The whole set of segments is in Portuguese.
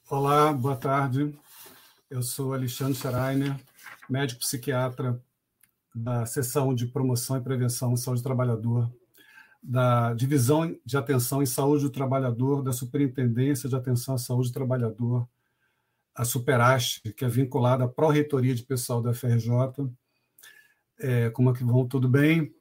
Olá, boa tarde. Eu sou Alexandre Schreiner, médico psiquiatra da Seção de Promoção e Prevenção em Saúde do Trabalhador, da Divisão de Atenção em Saúde do Trabalhador, da Superintendência de Atenção à Saúde do Trabalhador, a Superaste, que é vinculada à Pró-Reitoria de Pessoal da FRJ. Como é que vão? Tudo bem?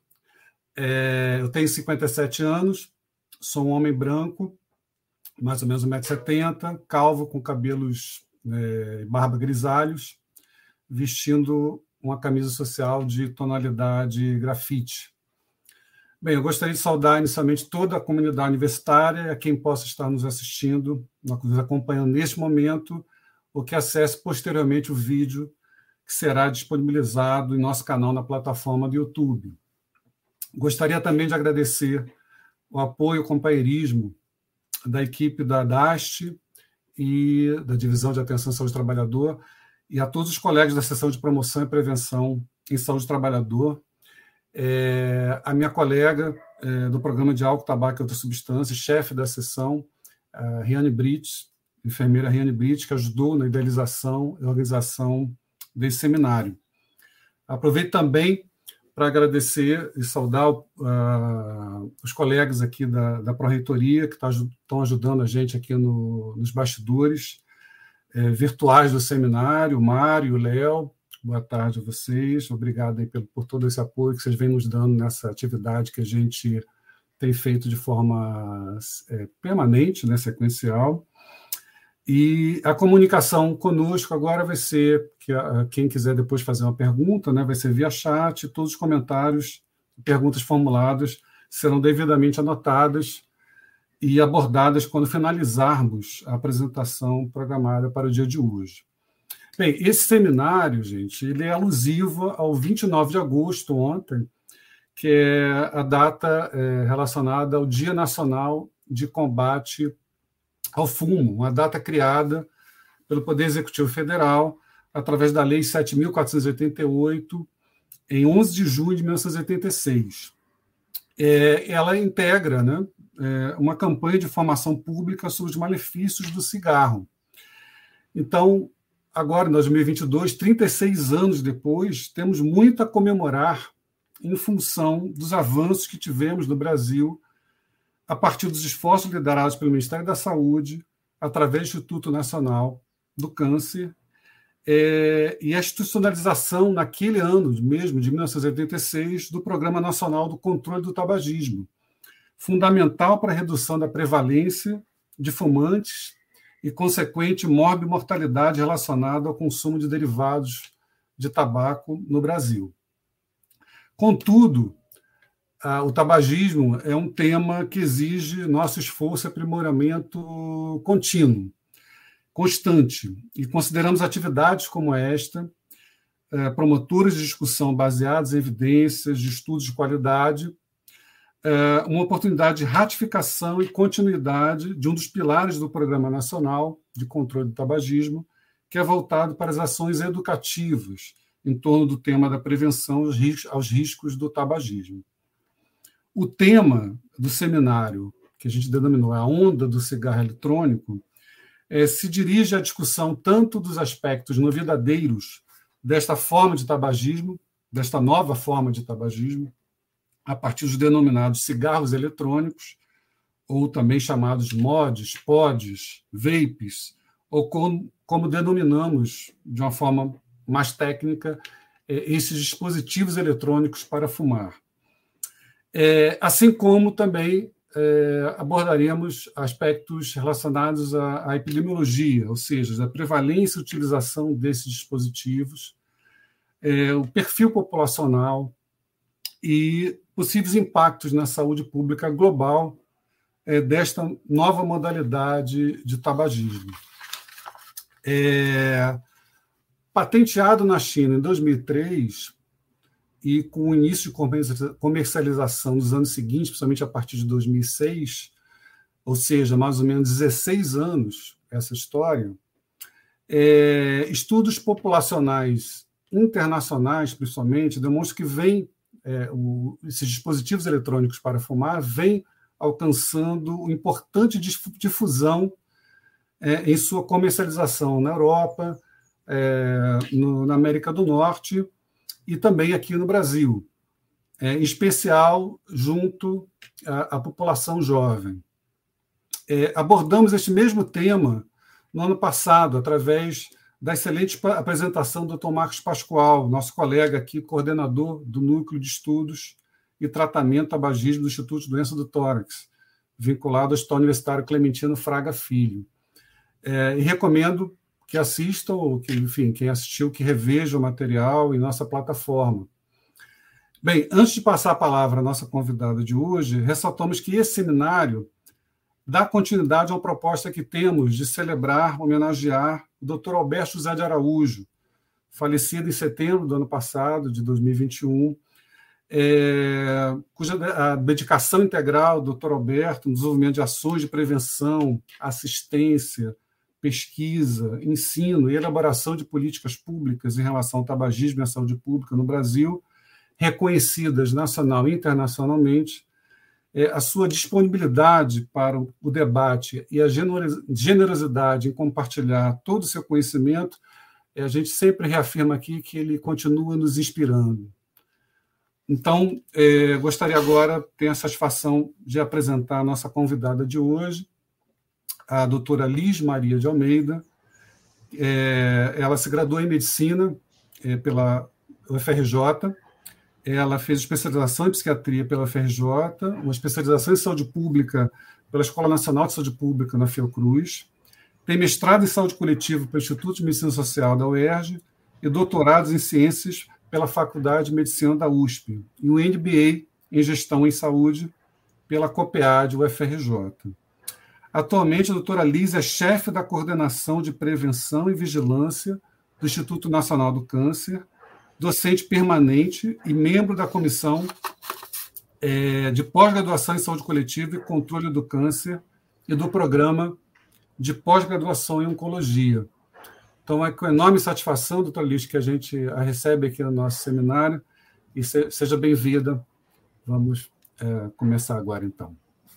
Eu tenho 57 anos, sou um homem branco, mais ou menos 1,70 m, calvo, com cabelos barba grisalhos, vestindo uma camisa social de tonalidade grafite. Bem, eu gostaria de saudar inicialmente toda a comunidade universitária, a quem possa estar nos assistindo, nos acompanhando neste momento, ou que acesse posteriormente o vídeo que será disponibilizado em nosso canal na plataforma do YouTube. Gostaria também de agradecer o apoio e o companheirismo da equipe da DAST e da Divisão de Atenção à Saúde do Trabalhador e a todos os colegas da Seção de Promoção e Prevenção em Saúde do Trabalhador, a minha colega do Programa de Álcool, Tabaco e Outras Substâncias, chefe da seção, a Riane Brits, enfermeira Riane Brits, que ajudou na idealização e organização desse seminário. Aproveito também para agradecer e saudar os colegas aqui da Pró-Reitoria, que estão ajudando a gente aqui nos bastidores virtuais do seminário, o Mário, o Léo. Boa tarde a vocês, obrigado aí por todo esse apoio que vocês vêm nos dando nessa atividade que a gente tem feito de forma permanente, sequencial. E a comunicação conosco agora vai ser, quem quiser depois fazer uma pergunta, vai ser via chat, todos os comentários, perguntas formuladas serão devidamente anotadas e abordadas quando finalizarmos a apresentação programada para o dia de hoje. Bem, esse seminário, gente, ele é alusivo ao 29 de agosto, ontem, que é a data relacionada ao Dia Nacional de Combate ao Fumo, uma data criada pelo Poder Executivo Federal através da Lei 7.488, em 11 de junho de 1986. Ela integra uma campanha de formação pública sobre os malefícios do cigarro. Então, agora, em 2022, 36 anos depois, temos muito a comemorar em função dos avanços que tivemos no Brasil a partir dos esforços liderados pelo Ministério da Saúde, através do Instituto Nacional do Câncer, e a institucionalização, naquele ano mesmo, de 1986, do Programa Nacional do Controle do Tabagismo, fundamental para a redução da prevalência de fumantes e consequente morbimortalidade relacionada ao consumo de derivados de tabaco no Brasil. Contudo, o tabagismo é um tema que exige nosso esforço e aprimoramento contínuo, constante, e consideramos atividades como esta, promotoras de discussão baseadas em evidências, de estudos de qualidade, uma oportunidade de ratificação e continuidade de um dos pilares do Programa Nacional de Controle do Tabagismo, que é voltado para as ações educativas em torno do tema da prevenção aos riscos do tabagismo. O tema do seminário, que a gente denominou a onda do cigarro eletrônico, se dirige à discussão tanto dos aspectos não verdadeiros desta forma de tabagismo, desta nova forma de tabagismo, a partir dos denominados cigarros eletrônicos, ou também chamados mods, pods, vapes, ou como denominamos, de uma forma mais técnica, esses dispositivos eletrônicos para fumar. Assim como também abordaremos aspectos relacionados à epidemiologia, ou seja, a prevalência e utilização desses dispositivos, o perfil populacional e possíveis impactos na saúde pública global desta nova modalidade de tabagismo. Patenteado na China em 2003, e com o início de comercialização nos anos seguintes, principalmente a partir de 2006, ou seja, mais ou menos 16 anos essa história, estudos populacionais internacionais, principalmente, demonstram que esses dispositivos eletrônicos para fumar vêm alcançando importante difusão em sua comercialização na Europa, na América do Norte e também aqui no Brasil, em especial junto à população jovem. Abordamos este mesmo tema no ano passado, através da excelente apresentação do Dr. Marcos Pascoal, nosso colega aqui, coordenador do Núcleo de Estudos e Tratamento Tabagismo do Instituto de Doença do Tórax, vinculado ao Hospital Universitário Clementino Fraga Filho. E recomendo que assistam, ou que, enfim, quem assistiu, que reveja o material em nossa plataforma. Bem, antes de passar a palavra à nossa convidada de hoje, ressaltamos que esse seminário dá continuidade a uma proposta que temos de celebrar, homenagear o Dr. Alberto José de Araújo, falecido em setembro do ano passado, de 2021, cuja a dedicação integral do Dr. Alberto no desenvolvimento de ações de prevenção, assistência, pesquisa, ensino e elaboração de políticas públicas em relação ao tabagismo e à saúde pública no Brasil, reconhecidas nacional e internacionalmente, a sua disponibilidade para o debate e a generosidade em compartilhar todo o seu conhecimento, a gente sempre reafirma aqui que ele continua nos inspirando. Então, gostaria agora, tenho a satisfação de apresentar a nossa convidada de hoje, a doutora Liz Maria de Almeida. Ela se graduou em Medicina pela UFRJ, ela fez especialização em Psiquiatria pela UFRJ, uma especialização em Saúde Pública pela Escola Nacional de Saúde Pública na Fiocruz, tem mestrado em Saúde Coletiva pelo Instituto de Medicina Social da UERJ e doutorados em Ciências pela Faculdade de Medicina da USP, e um MBA em Gestão em Saúde pela COPEAD UFRJ. Atualmente, a doutora Liz é chefe da Coordenação de Prevenção e Vigilância do Instituto Nacional do Câncer, docente permanente e membro da Comissão de Pós-Graduação em Saúde Coletiva e Controle do Câncer e do Programa de Pós-Graduação em Oncologia. Então, é com enorme satisfação, doutora Liz, que a gente a recebe aqui no nosso seminário, e seja bem-vinda. Vamos começar agora, então.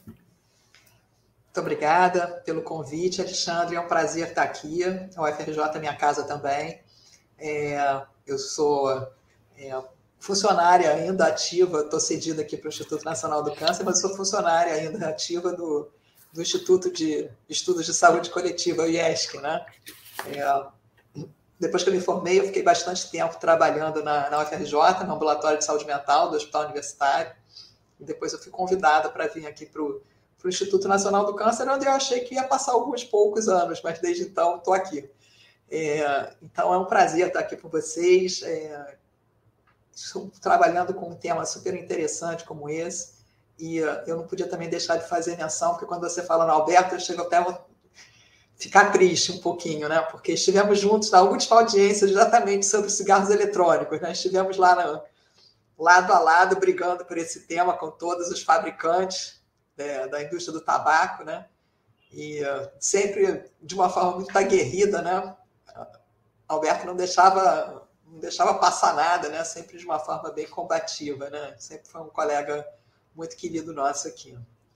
Muito obrigada pelo convite, Alexandre. É um prazer estar aqui. A UFRJ é minha casa também. Eu sou funcionária ainda ativa, estou cedida aqui para o Instituto Nacional do Câncer, mas sou funcionária ainda ativa do Instituto de Estudos de Saúde Coletiva, o IESC, né? Depois que eu me formei, eu fiquei bastante tempo trabalhando na UFRJ, no Ambulatório de Saúde Mental do Hospital Universitário, e depois eu fui convidada para vir aqui para o Instituto Nacional do Câncer, onde eu achei que ia passar alguns poucos anos, mas desde então estou aqui. Então, é um prazer estar aqui com vocês, trabalhando com um tema super interessante como esse, e eu não podia também deixar de fazer menção, porque quando você fala no Alberto, eu chego até a ficar triste um pouquinho, né? Porque estivemos juntos na última audiência exatamente sobre cigarros eletrônicos, né? Estivemos lá lado a lado, brigando por esse tema com todos os fabricantes da indústria do tabaco, né? E sempre de uma forma muito aguerrida, né? Alberto não deixava passar nada, né? Sempre de uma forma bem combativa, né? Sempre foi um colega muito querido nosso aqui.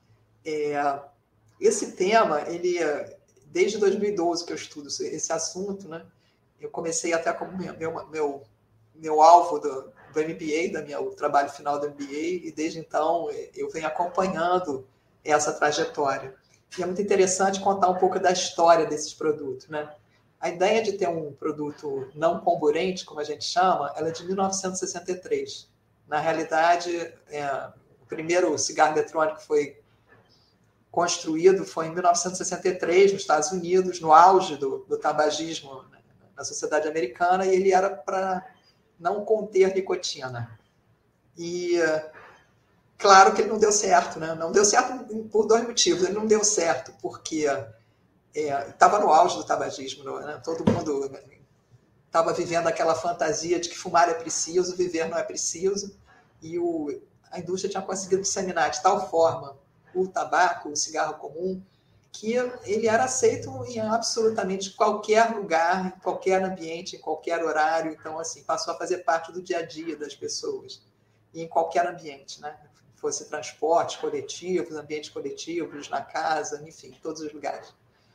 Esse tema, desde 2012 que eu estudo esse assunto, né? Eu comecei até como meu alvo do MBA, do meu trabalho final do MBA, e desde então eu venho acompanhando essa trajetória. E é muito interessante contar um pouco da história desses produtos, né? A ideia de ter um produto não comburente, como a gente chama, ela é de 1963. Na realidade, o primeiro cigarro eletrônico foi construído em 1963, nos Estados Unidos, no auge do tabagismo na sociedade americana, e ele era para não conter nicotina. E claro que ele não deu certo, né? Não deu certo por dois motivos. Ele não deu certo porque estava no auge do tabagismo, né? Todo mundo estava vivendo aquela fantasia de que fumar é preciso, viver não é preciso, e a indústria tinha conseguido disseminar de tal forma o tabaco, o cigarro comum, que ele era aceito em absolutamente qualquer lugar, em qualquer ambiente, em qualquer horário. Então, assim, passou a fazer parte do dia a dia das pessoas, e em qualquer ambiente, né? Fosse transportes coletivos, ambientes coletivos, na casa, enfim, em todos os lugares.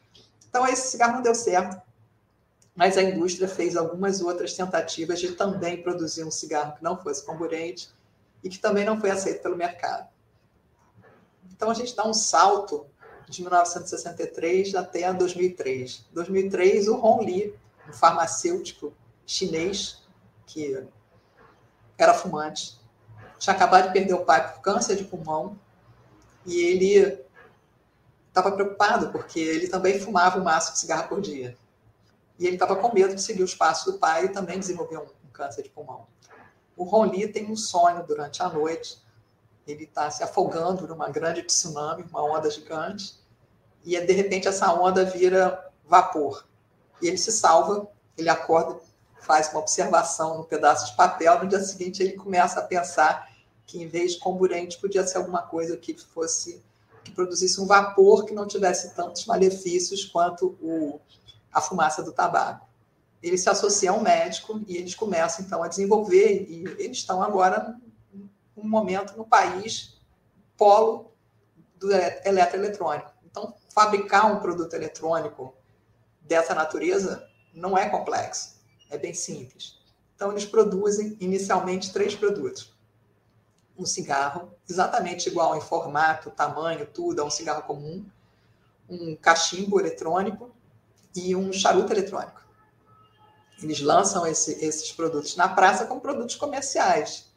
Então, esse cigarro não deu certo, mas a indústria fez algumas outras tentativas de também produzir um cigarro que não fosse comburente e que também não foi aceito pelo mercado. Então, a gente dá um salto de 1963 até 2003. Em 2003, o Hongli, um farmacêutico chinês que era fumante, tinha acabado de perder o pai por câncer de pulmão e ele estava preocupado porque ele também fumava um maço de cigarro por dia. E ele estava com medo de seguir os passos do pai e também desenvolver um câncer de pulmão. O Hongli tem um sonho durante a noite. Ele está se afogando numa grande tsunami, uma onda gigante, e de repente essa onda vira vapor. E ele se salva, ele acorda, faz uma observação no pedaço de papel, no dia seguinte ele começa a pensar que em vez de comburente podia ser alguma coisa que produzisse um vapor que não tivesse tantos malefícios quanto a fumaça do tabaco. Ele se associa a um médico e eles começam então a desenvolver, e eles estão agora um momento no país polo do eletroeletrônico. Então, fabricar um produto eletrônico dessa natureza não é complexo, é bem simples. Então, eles produzem inicialmente 3 produtos. Um cigarro, exatamente igual em formato, tamanho, tudo, é um cigarro comum, um cachimbo eletrônico e um charuto eletrônico. Eles lançam esses produtos na praça como produtos comerciais.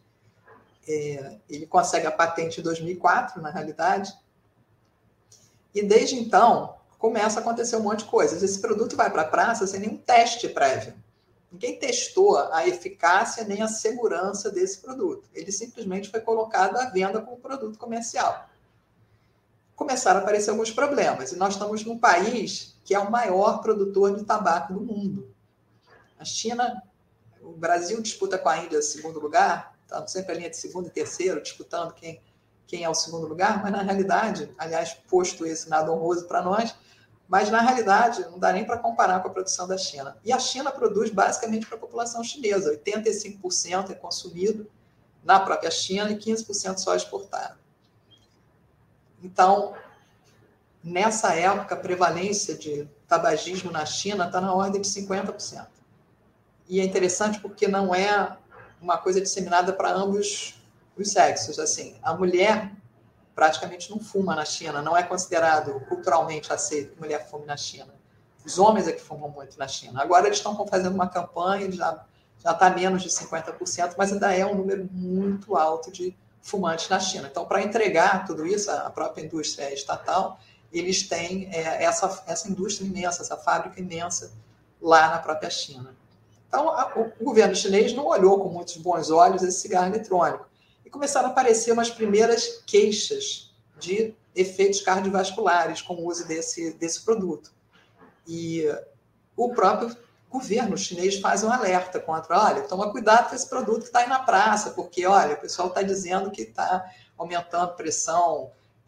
Ele consegue a patente em 2004, na realidade, e desde então começa a acontecer um monte de coisas. Esse produto vai para a praça sem nenhum teste prévio. Ninguém testou a eficácia nem a segurança desse produto. Ele simplesmente foi colocado à venda como produto comercial. Começaram a aparecer alguns problemas, e nós estamos num país que é o maior produtor de tabaco do mundo. A China, o Brasil disputa com a Índia segundo lugar, está sempre a linha de segundo e terceiro, disputando quem é o segundo lugar, mas na realidade, aliás, posto esse nada honroso para nós, mas na realidade não dá nem para comparar com a produção da China. E a China produz basicamente para a população chinesa, 85% é consumido na própria China e 15% só exportado. Então, nessa época, a prevalência de tabagismo na China está na ordem de 50%. E é interessante porque não é uma coisa disseminada para ambos os sexos. Assim, a mulher praticamente não fuma na China, não é considerado culturalmente aceito que mulher fume na China. Os homens é que fumam muito na China. Agora eles estão fazendo uma campanha, já está menos de 50%, mas ainda é um número muito alto de fumantes na China. Então, para entregar tudo isso, a própria indústria estatal, eles têm essa indústria imensa, essa fábrica imensa lá na própria China. Então, o governo chinês não olhou com muitos bons olhos esse cigarro eletrônico. E começaram a aparecer umas primeiras queixas de efeitos cardiovasculares com o uso desse produto. E o próprio governo chinês faz um alerta contra, olha, toma cuidado com esse produto que está aí na praça, porque, olha, o pessoal está dizendo que está aumentando a pressão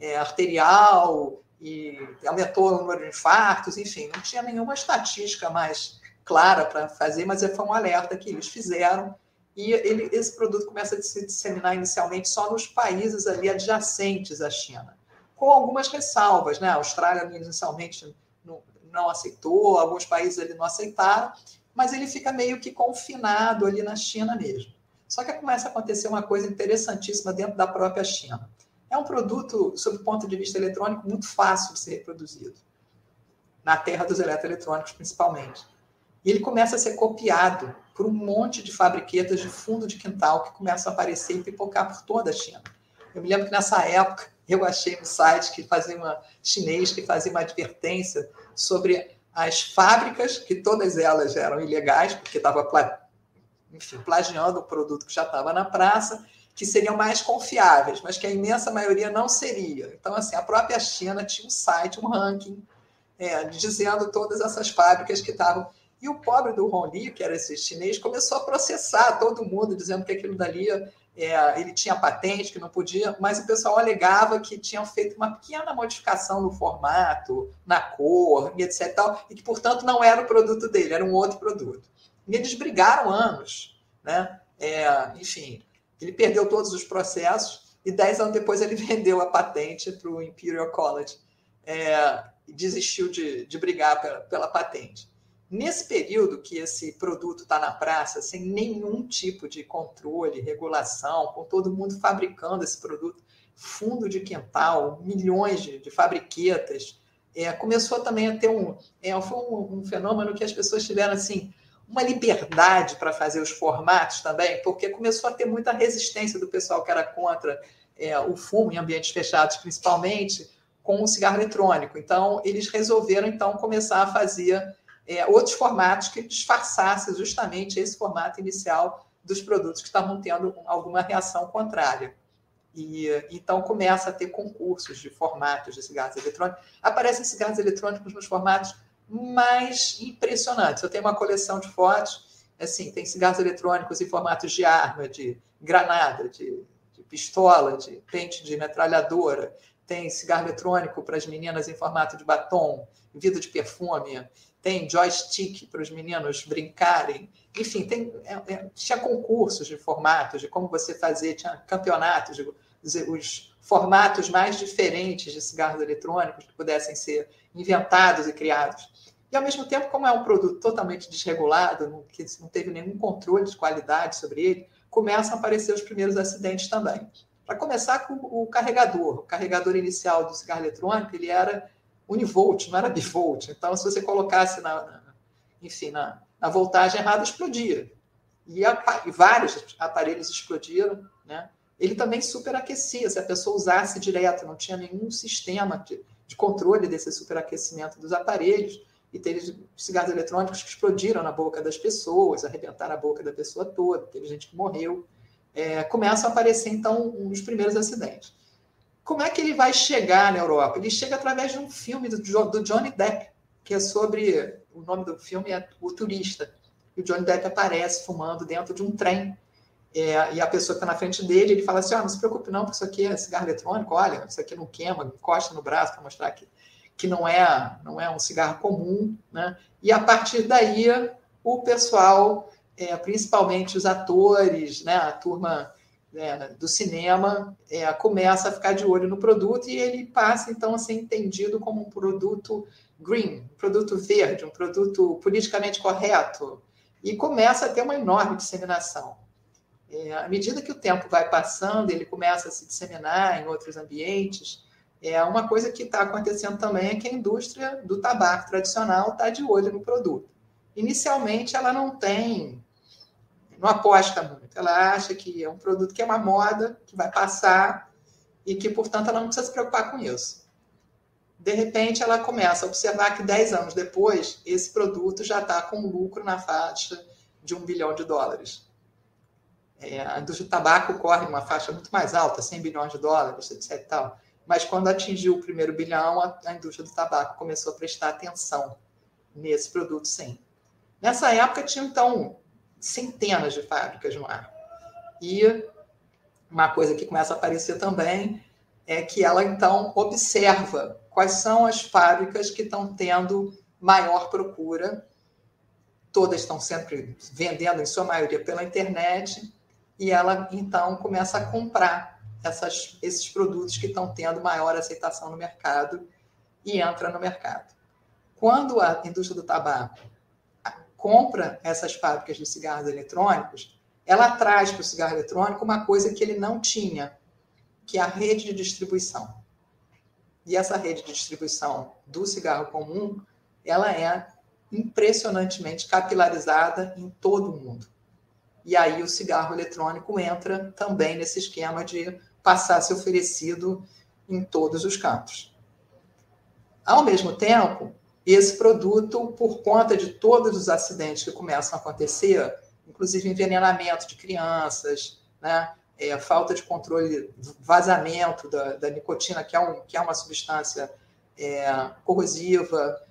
arterial e aumentou o número de infartos, enfim, não tinha nenhuma estatística mais clara para fazer, mas foi um alerta que eles fizeram. E esse produto começa a se disseminar inicialmente só nos países ali adjacentes à China, com algumas ressalvas, né? A Austrália inicialmente não aceitou, alguns países ali não aceitaram, mas ele fica meio que confinado ali na China mesmo. Só que começa a acontecer uma coisa interessantíssima dentro da própria China. É um produto, sob o ponto de vista eletrônico, muito fácil de ser reproduzido, na terra dos eletroeletrônicos principalmente. E ele começa a ser copiado por um monte de fabriquetas de fundo de quintal que começam a aparecer e pipocar por toda a China. Eu me lembro que nessa época eu achei um site chinês que fazia uma advertência sobre as fábricas, que todas elas eram ilegais, porque estava plagiando o produto que já estava na praça, que seriam mais confiáveis, mas que a imensa maioria não seria. Então, assim, a própria China tinha um site, um ranking, dizendo todas essas fábricas que estavam... E o pobre do Hongli, que era esse chinês, começou a processar todo mundo, dizendo que aquilo dali ele tinha patente, que não podia, mas o pessoal alegava que tinham feito uma pequena modificação no formato, na cor, e etc. E que, portanto, não era o produto dele, era um outro produto. E eles brigaram anos, né? Enfim, ele perdeu todos os processos e 10 anos depois ele vendeu a patente para o Imperial College. desistiu de brigar pela patente. Nesse período que esse produto está na praça, sem nenhum tipo de controle, regulação, com todo mundo fabricando esse produto, fundo de quintal, milhões de fabriquetas, começou também a ter foi um fenômeno que as pessoas tiveram assim, uma liberdade para fazer os formatos também, porque começou a ter muita resistência do pessoal que era contra o fumo em ambientes fechados, principalmente, com o cigarro eletrônico. Então, eles resolveram começar a fazer outros formatos que disfarçassem justamente esse formato inicial dos produtos que estavam tendo alguma reação contrária. E então começa a ter concursos de formatos de cigarros eletrônicos. Aparecem cigarros eletrônicos nos formatos mais impressionantes. Eu tenho uma coleção de fotos, assim, tem cigarros eletrônicos em formatos de arma, de granada, de pistola, de pente de metralhadora. Tem cigarro eletrônico para as meninas em formato de batom, vidro de perfume. Tem joystick para os meninos brincarem. Enfim, tinha concursos de formatos, de como você fazer, tinha campeonatos, os formatos mais diferentes de cigarros eletrônicos que pudessem ser inventados e criados. E, ao mesmo tempo, como é um produto totalmente desregulado, que não teve nenhum controle de qualidade sobre ele, começam a aparecer os primeiros acidentes também. Para começar com o carregador inicial do cigarro eletrônico, ele era univolt, não era bivolt. Então, se você colocasse na voltagem errada, explodia. E vários aparelhos explodiram, né? Ele também superaquecia, se a pessoa usasse direto, não tinha nenhum sistema de controle desse superaquecimento dos aparelhos, e teve cigarros eletrônicos que explodiram na boca das pessoas, arrebentaram a boca da pessoa toda, teve gente que morreu. Começam a aparecer, então, os primeiros acidentes. Como é que ele vai chegar na Europa? Ele chega através de um filme do Johnny Depp, que é sobre... O nome do filme é O Turista. E o Johnny Depp aparece fumando dentro de um trem. E a pessoa que está na frente dele, ele fala assim, não se preocupe não, porque isso aqui é cigarro eletrônico, olha, isso aqui não queima, encosta no braço para mostrar que não é um cigarro comum, né? E a partir daí, o pessoal, principalmente os atores, né, a turma do cinema, começa a ficar de olho no produto e ele passa, então, a ser entendido como um produto green, um produto verde, um produto politicamente correto, e começa a ter uma enorme disseminação. À medida que o tempo vai passando, ele começa a se disseminar em outros ambientes. Uma coisa que está acontecendo também é que a indústria do tabaco tradicional está de olho no produto. Inicialmente, ela não aposta muito. Ela acha que é um produto que é uma moda, que vai passar e que, portanto, ela não precisa se preocupar com isso. De repente, ela começa a observar que 10 anos depois, esse produto já está com lucro na faixa de $1 bilhão. A indústria do tabaco corre uma faixa muito mais alta, $100 bilhões, etc. E tal. Mas quando atingiu o primeiro bilhão, a indústria do tabaco começou a prestar atenção nesse produto, sim. Nessa época, tinha, então, centenas de fábricas no ar. E uma coisa que começa a aparecer também é que ela, então, observa quais são as fábricas que estão tendo maior procura. Todas estão sempre vendendo, em sua maioria, pela internet, e ela, então, começa a comprar esses produtos que estão tendo maior aceitação no mercado e entra no mercado. Quando a indústria do tabaco compra essas fábricas de cigarros eletrônicos, ela traz para o cigarro eletrônico uma coisa que ele não tinha, que é a rede de distribuição. E essa rede de distribuição do cigarro comum, ela é impressionantemente capilarizada em todo o mundo. E aí o cigarro eletrônico entra também nesse esquema de passar a ser oferecido em todos os campos. Ao mesmo tempo, esse produto, por conta de todos os acidentes que começam a acontecer, inclusive envenenamento de crianças, né, falta de controle, vazamento da nicotina, que é uma substância corrosiva,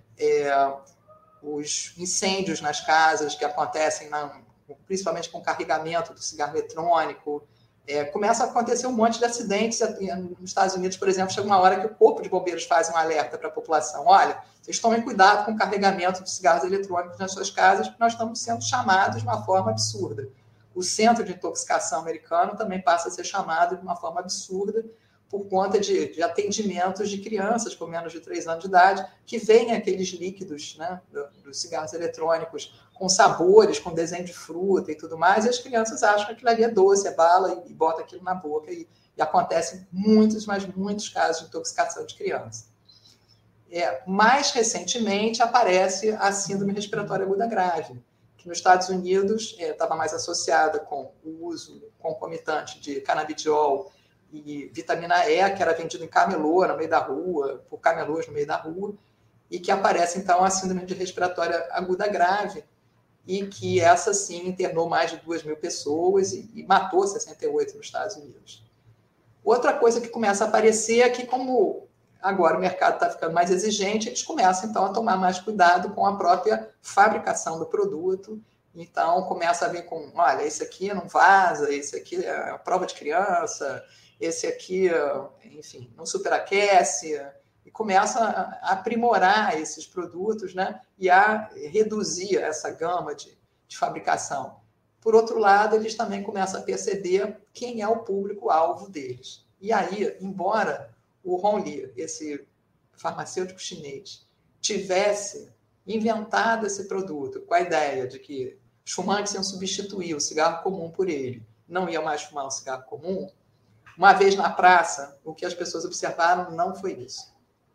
os incêndios nas casas que acontecem, principalmente com o carregamento do cigarro eletrônico, começa a acontecer um monte de acidentes. Nos Estados Unidos, por exemplo, chega uma hora que o corpo de bombeiros faz um alerta para a população. Olha, vocês tomem cuidado com o carregamento de cigarros eletrônicos nas suas casas, porque nós estamos sendo chamados de uma forma absurda. O Centro de Intoxicação americano também passa a ser chamado de uma forma absurda, por conta de atendimentos de crianças com menos de 3 anos de idade, que veem aqueles líquidos, né, dos cigarros eletrônicos com sabores, com desenho de fruta e tudo mais, e as crianças acham que aquilo ali é doce, é bala, e bota aquilo na boca, e acontecem muitos, mas muitos casos de intoxicação de criança. Mais recentemente aparece a síndrome respiratória aguda grave, que nos Estados Unidos estava mais associada com o uso concomitante de canabidiol e vitamina E, que era vendido em camelô no meio da rua, por camelôs no meio da rua, e que aparece, então, a síndrome de respiratória aguda grave, e que essa, sim, internou mais de 2.000 pessoas e matou 68 nos Estados Unidos. Outra coisa que começa a aparecer é que, como agora o mercado está ficando mais exigente, eles começam, então, a tomar mais cuidado com a própria fabricação do produto. Então, começa a vir com, olha, esse aqui não vaza, esse aqui é a prova de criança, esse aqui, enfim, não superaquece, e começa a aprimorar esses produtos, né, e a reduzir essa gama de fabricação. Por outro lado, eles também começam a perceber quem é o público-alvo deles. E aí, embora o Hong Li, esse farmacêutico chinês, tivesse inventado esse produto com a ideia de que os fumantes iam substituir o cigarro comum por ele, não iam mais fumar o cigarro comum, uma vez na praça, o que as pessoas observaram não foi isso.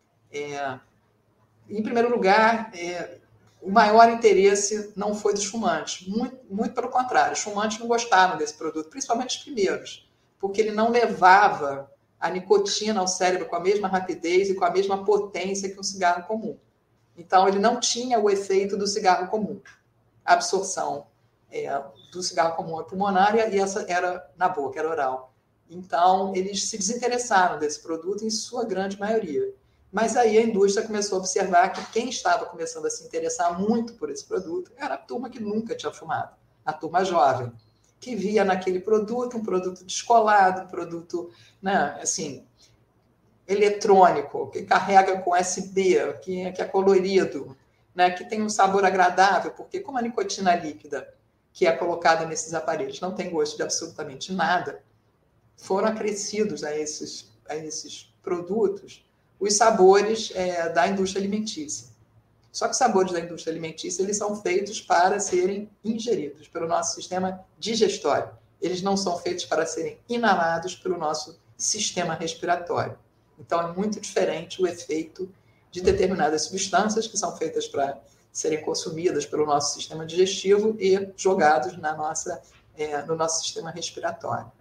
Em primeiro lugar, o maior interesse não foi dos fumantes, muito pelo contrário, os fumantes não gostavam desse produto, principalmente os primeiros, porque ele não levava a nicotina ao cérebro com a mesma rapidez e com a mesma potência que um cigarro comum. Então, ele não tinha o efeito do cigarro comum. A absorção do cigarro comum é pulmonar e essa era na boca, era oral. Então, eles se desinteressaram desse produto em sua grande maioria. Mas aí a indústria começou a observar que quem estava começando a se interessar muito por esse produto era a turma que nunca tinha fumado, a turma jovem, que via naquele produto um produto descolado, um produto, né, assim, eletrônico, que carrega com USB, que é colorido, né, que tem um sabor agradável, porque como a nicotina líquida que é colocada nesses aparelhos não tem gosto de absolutamente nada, foram acrescidos a esses produtos os sabores da indústria alimentícia. Só que os sabores da indústria alimentícia eles são feitos para serem ingeridos pelo nosso sistema digestório. Eles não são feitos para serem inalados pelo nosso sistema respiratório. Então, é muito diferente o efeito de determinadas substâncias que são feitas para serem consumidas pelo nosso sistema digestivo e jogados no nosso sistema respiratório.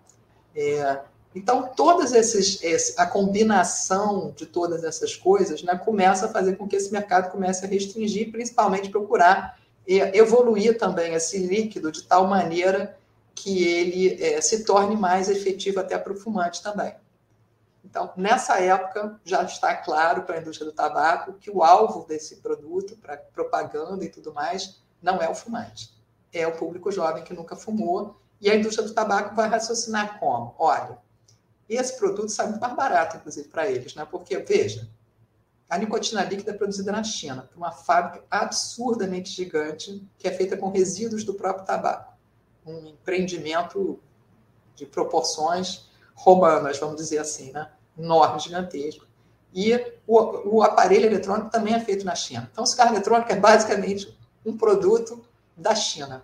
Então, a combinação de todas essas coisas, né, começa a fazer com que esse mercado comece a restringir, principalmente procurar evoluir também esse líquido de tal maneira que ele se torne mais efetivo até para o fumante também. Então, nessa época, já está claro para a indústria do tabaco que o alvo desse produto, para propaganda e tudo mais, não é o fumante. É o público jovem que nunca fumou. E a indústria do tabaco vai raciocinar como? Olha, esse produto sai muito mais barato, inclusive, para eles, né? Porque, veja, a nicotina líquida é produzida na China, por uma fábrica absurdamente gigante, que é feita com resíduos do próprio tabaco. Um empreendimento de proporções romanas, vamos dizer assim, né? Enorme, gigantesco. E o aparelho eletrônico também é feito na China. Então, o cigarro eletrônico é basicamente um produto da China.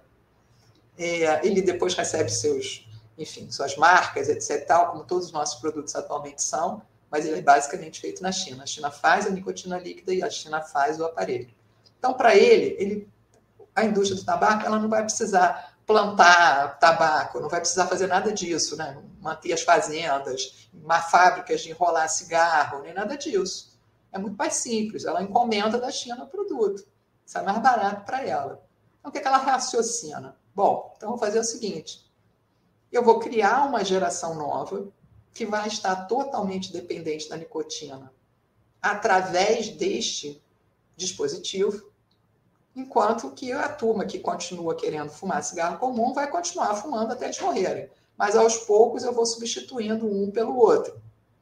Ele depois recebe suas marcas, etc., tal, como todos os nossos produtos atualmente são, mas ele é basicamente feito na China. A China faz a nicotina líquida e a China faz o aparelho. Então, para a indústria do tabaco ela não vai precisar plantar tabaco, não vai precisar fazer nada disso, né? Manter as fazendas, fábricas de enrolar cigarro, nem nada disso. É muito mais simples. Ela encomenda da China o produto. Isso é mais barato para ela. Então, o que ela raciocina? Bom, então vou fazer o seguinte. Eu vou criar uma geração nova que vai estar totalmente dependente da nicotina através deste dispositivo, enquanto que a turma que continua querendo fumar cigarro comum vai continuar fumando até eles morrerem. Mas, aos poucos, eu vou substituindo um pelo outro.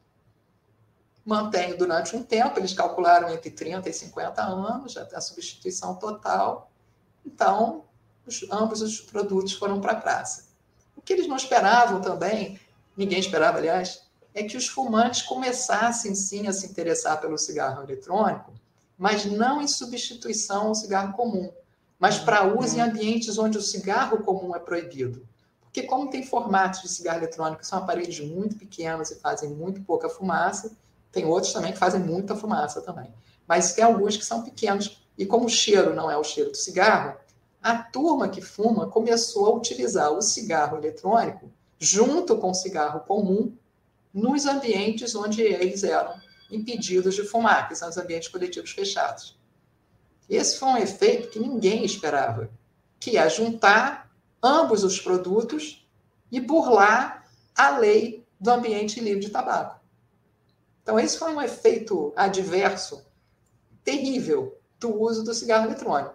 Mantenho durante um tempo, eles calcularam entre 30 e 50 anos, até a substituição total. Então, ambos os produtos foram para a praça. O que eles não esperavam também, ninguém esperava, aliás, é que os fumantes começassem, sim, a se interessar pelo cigarro eletrônico, mas não em substituição ao cigarro comum, mas para uso em ambientes onde o cigarro comum é proibido. Porque como tem formatos de cigarro eletrônico que são aparelhos muito pequenos e fazem muito pouca fumaça, tem outros também que fazem muita fumaça também. Mas tem alguns que são pequenos. E como o cheiro não é o cheiro do cigarro, a turma que fuma começou a utilizar o cigarro eletrônico junto com o cigarro comum nos ambientes onde eles eram impedidos de fumar, que são os ambientes coletivos fechados. Esse foi um efeito que ninguém esperava, que é juntar ambos os produtos e burlar a lei do ambiente livre de tabaco. Então, esse foi um efeito adverso terrível do uso do cigarro eletrônico.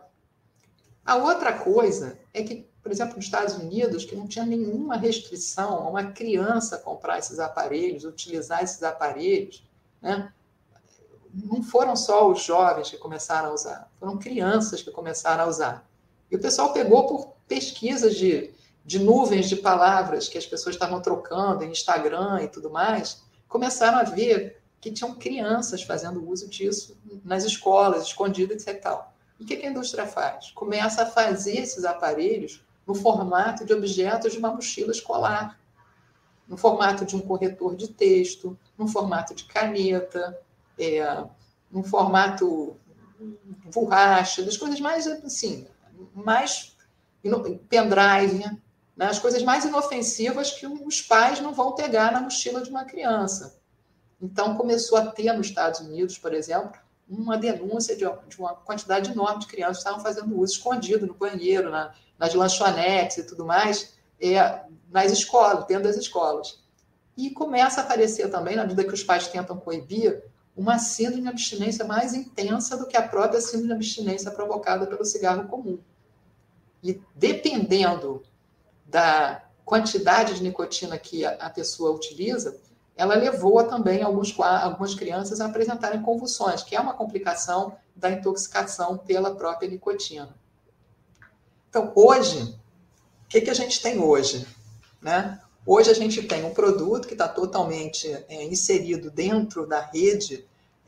A outra coisa é que, por exemplo, nos Estados Unidos, que não tinha nenhuma restrição a uma criança comprar esses aparelhos, utilizar esses aparelhos, né? Não foram só os jovens que começaram a usar, foram crianças que começaram a usar. E o pessoal pegou por pesquisas de nuvens de palavras que as pessoas estavam trocando em Instagram e tudo mais, começaram a ver que tinham crianças fazendo uso disso nas escolas, escondidas e tal. E o que a indústria faz? Começa a fazer esses aparelhos no formato de objetos de uma mochila escolar, no formato de um corretor de texto, no formato de caneta, no formato borracha, das coisas mais, assim, mais pendrive, né? As coisas mais inofensivas que os pais não vão pegar na mochila de uma criança. Então, começou a ter nos Estados Unidos, por exemplo, uma denúncia de uma quantidade enorme de crianças que estavam fazendo uso escondido no banheiro, nas lanchonetes e tudo mais, nas escolas, dentro das escolas. E começa a aparecer também, na medida que os pais tentam coibir, uma síndrome de abstinência mais intensa do que a própria síndrome de abstinência provocada pelo cigarro comum. E dependendo da quantidade de nicotina que a pessoa utiliza, ela levou também algumas crianças a apresentarem convulsões, que é uma complicação da intoxicação pela própria nicotina. Então, hoje, o que a gente tem hoje? Né? Hoje a gente tem um produto que está totalmente inserido dentro da rede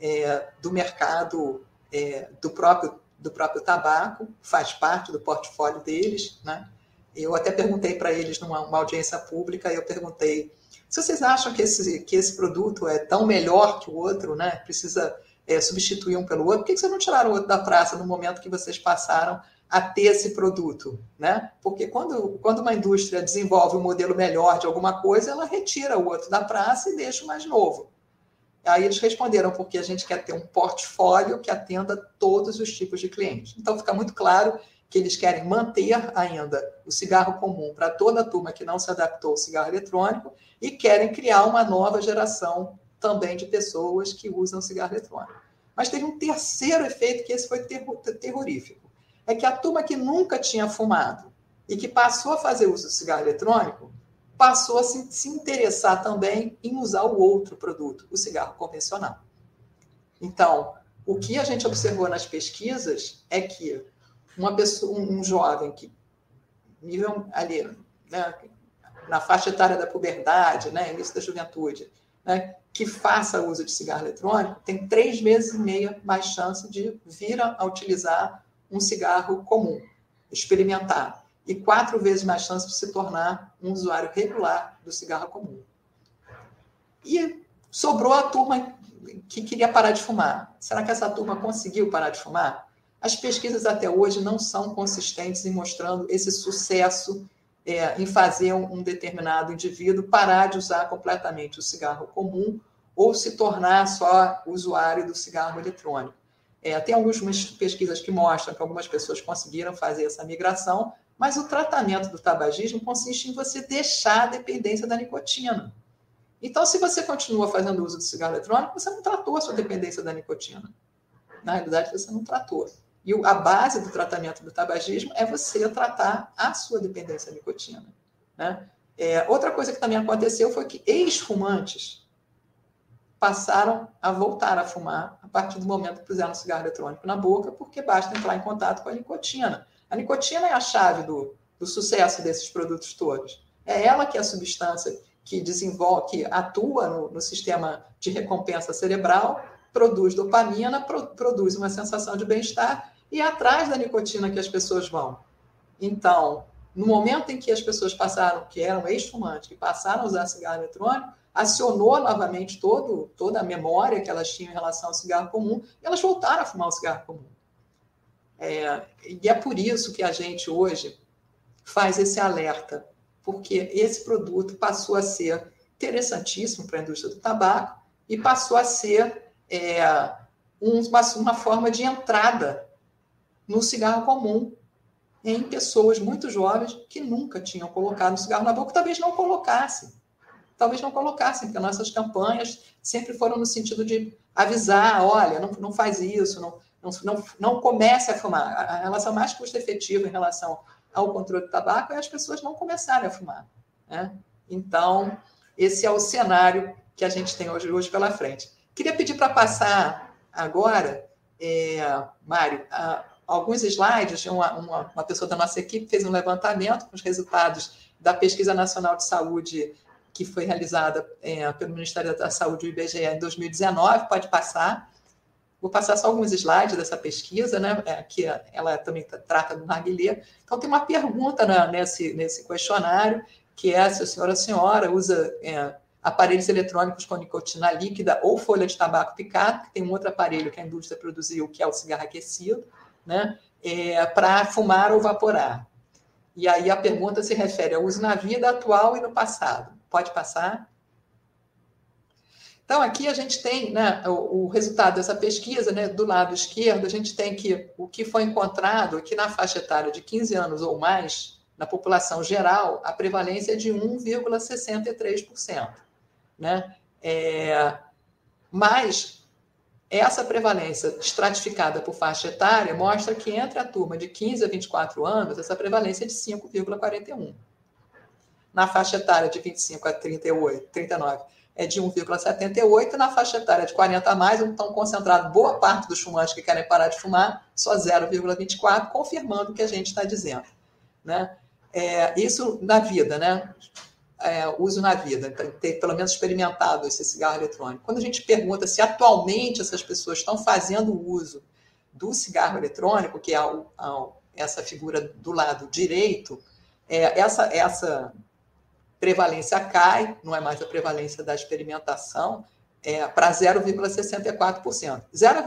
do mercado do próprio tabaco, faz parte do portfólio deles. Né? Eu até perguntei para eles numa audiência pública, eu perguntei se vocês acham que esse produto é tão melhor que o outro, né? Precisa substituir um pelo outro, por que vocês não tiraram o outro da praça no momento que vocês passaram a ter esse produto? Né? Porque quando uma indústria desenvolve um modelo melhor de alguma coisa, ela retira o outro da praça e deixa o mais novo. Aí eles responderam, porque a gente quer ter um portfólio que atenda todos os tipos de clientes. Então fica muito claro que eles querem manter ainda o cigarro comum para toda a turma que não se adaptou ao cigarro eletrônico e querem criar uma nova geração também de pessoas que usam cigarro eletrônico. Mas teve um terceiro efeito, que esse foi terrorífico. É que a turma que nunca tinha fumado e que passou a fazer uso do cigarro eletrônico passou a se interessar também em usar o outro produto, o cigarro convencional. Então, o que a gente observou nas pesquisas é que um jovem que nível ali, né, na faixa etária da puberdade, né, início da juventude, né, que faça uso de cigarro eletrônico, tem 3,5 vezes mais chance de vir a utilizar um cigarro comum, experimentar, e 4 vezes mais chance de se tornar um usuário regular do cigarro comum. E sobrou a turma que queria parar de fumar. Será que essa turma conseguiu parar de fumar? As pesquisas até hoje não são consistentes em mostrando esse sucesso em fazer um determinado indivíduo parar de usar completamente o cigarro comum ou se tornar só usuário do cigarro eletrônico. Tem algumas pesquisas que mostram que algumas pessoas conseguiram fazer essa migração, mas o tratamento do tabagismo consiste em você deixar a dependência da nicotina. Então, se você continua fazendo uso do cigarro eletrônico, você não tratou a sua dependência da nicotina. Na realidade, você não tratou. E a base do tratamento do tabagismo é você tratar a sua dependência da nicotina. Né? Outra coisa que também aconteceu foi que ex-fumantes passaram a voltar a fumar a partir do momento que puseram o cigarro eletrônico na boca, porque basta entrar em contato com a nicotina. A nicotina é a chave do sucesso desses produtos todos. É ela que é a substância que desenvolve, que atua no sistema de recompensa cerebral, produz dopamina, produz uma sensação de bem-estar, e é atrás da nicotina que as pessoas vão. Então, no momento em que as pessoas passaram, que eram ex-fumantes, que passaram a usar cigarro eletrônico, acionou novamente toda a memória que elas tinham em relação ao cigarro comum, e elas voltaram a fumar o cigarro comum. E é por isso que a gente hoje faz esse alerta, porque esse produto passou a ser interessantíssimo para a indústria do tabaco e passou a ser uma forma de entrada no cigarro comum em pessoas muito jovens que nunca tinham colocado o cigarro na boca, talvez não colocassem, porque nossas campanhas sempre foram no sentido de avisar, olha, não faz isso, não comece a fumar. A relação mais custo-efetiva em relação ao controle do tabaco é as pessoas não começarem a fumar, né? Então, esse é o cenário que a gente tem hoje pela frente. Queria pedir para passar agora, Mário, alguns slides. Uma pessoa da nossa equipe fez um levantamento com os resultados da Pesquisa Nacional de Saúde que foi realizada pelo Ministério da Saúde e o IBGE em 2019. Pode passar. Vou passar só alguns slides dessa pesquisa, né, que ela também trata do narguilé. Então, tem uma pergunta nesse questionário, que é se a senhora usa aparelhos eletrônicos com nicotina líquida ou folha de tabaco picado, que tem um outro aparelho que a indústria produziu, que é o cigarro aquecido, né, para fumar ou vaporar. E aí a pergunta se refere ao uso na vida atual e no passado. Pode passar? Então, aqui a gente tem, né, o resultado dessa pesquisa, né, do lado esquerdo, a gente tem que o que foi encontrado aqui na faixa etária de 15 anos ou mais, na população geral, a prevalência é de 1,63%. Né? Mas essa prevalência estratificada por faixa etária mostra que entre a turma de 15 a 24 anos, essa prevalência é de 5,41%. Na faixa etária de 25 a 39, é de 1,78%, na faixa etária de 40 a mais, onde estão concentrados boa parte dos fumantes que querem parar de fumar, só 0,24%, confirmando o que a gente está dizendo. Né? Isso na vida, né? Uso na vida, ter pelo menos experimentado esse cigarro eletrônico. Quando a gente pergunta se atualmente essas pessoas estão fazendo uso do cigarro eletrônico, que é essa figura do lado direito, essa prevalência cai, não é mais a prevalência da experimentação, para 0,64%.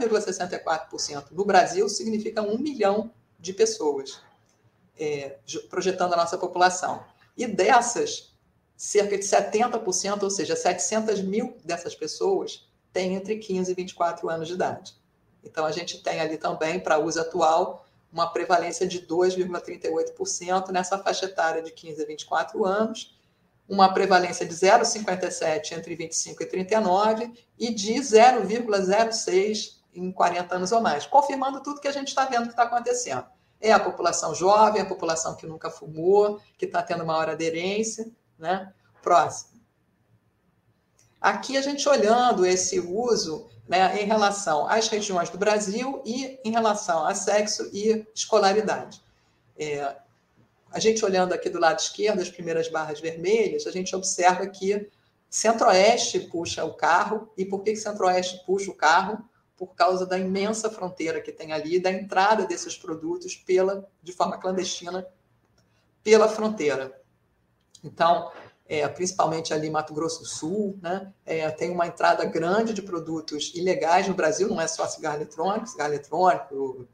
0,64% no Brasil significa 1 milhão de pessoas, projetando a nossa população. E dessas, cerca de 70%, ou seja, 700 mil dessas pessoas têm entre 15 e 24 anos de idade. Então, a gente tem ali também, para uso atual, uma prevalência de 2,38% nessa faixa etária de 15 a 24 anos, uma prevalência de 0,57 entre 25 e 39 e de 0,06 em 40 anos ou mais, confirmando tudo que a gente está vendo que está acontecendo. É a população jovem, a população que nunca fumou, que está tendo maior aderência. Né? Próximo. Aqui a gente olhando esse uso, né, em relação às regiões do Brasil e em relação a sexo e escolaridade. A gente olhando aqui do lado esquerdo, as primeiras barras vermelhas, a gente observa que Centro-Oeste puxa o carro. E por que Centro-Oeste puxa o carro? Por causa da imensa fronteira que tem ali, da entrada desses produtos de forma clandestina pela fronteira. Então, principalmente ali em Mato Grosso do Sul, né, tem uma entrada grande de produtos ilegais no Brasil, não é só cigarro eletrônico,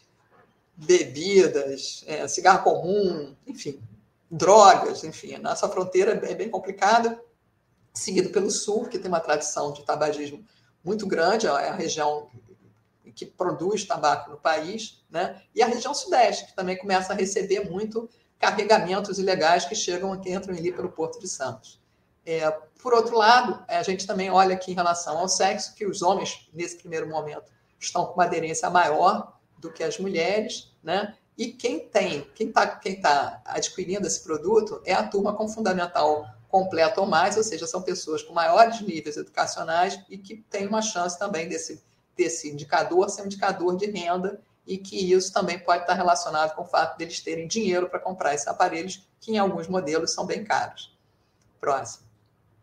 bebidas, cigarro comum, enfim, drogas, enfim. A nossa fronteira é bem complicada, seguido pelo Sul, que tem uma tradição de tabagismo muito grande, é a região que produz tabaco no país, né, e a região Sudeste, que também começa a receber muito carregamentos ilegais que entram ali pelo Porto de Santos. Por outro lado, a gente também olha aqui em relação ao sexo, que os homens, nesse primeiro momento, estão com uma aderência maior do que as mulheres, né? E quem tá adquirindo esse produto é a turma com fundamental completo ou mais, ou seja, são pessoas com maiores níveis educacionais e que têm uma chance também desse indicador ser um indicador de renda, e que isso também pode estar relacionado com o fato deles terem dinheiro para comprar esses aparelhos, que em alguns modelos são bem caros. Próximo.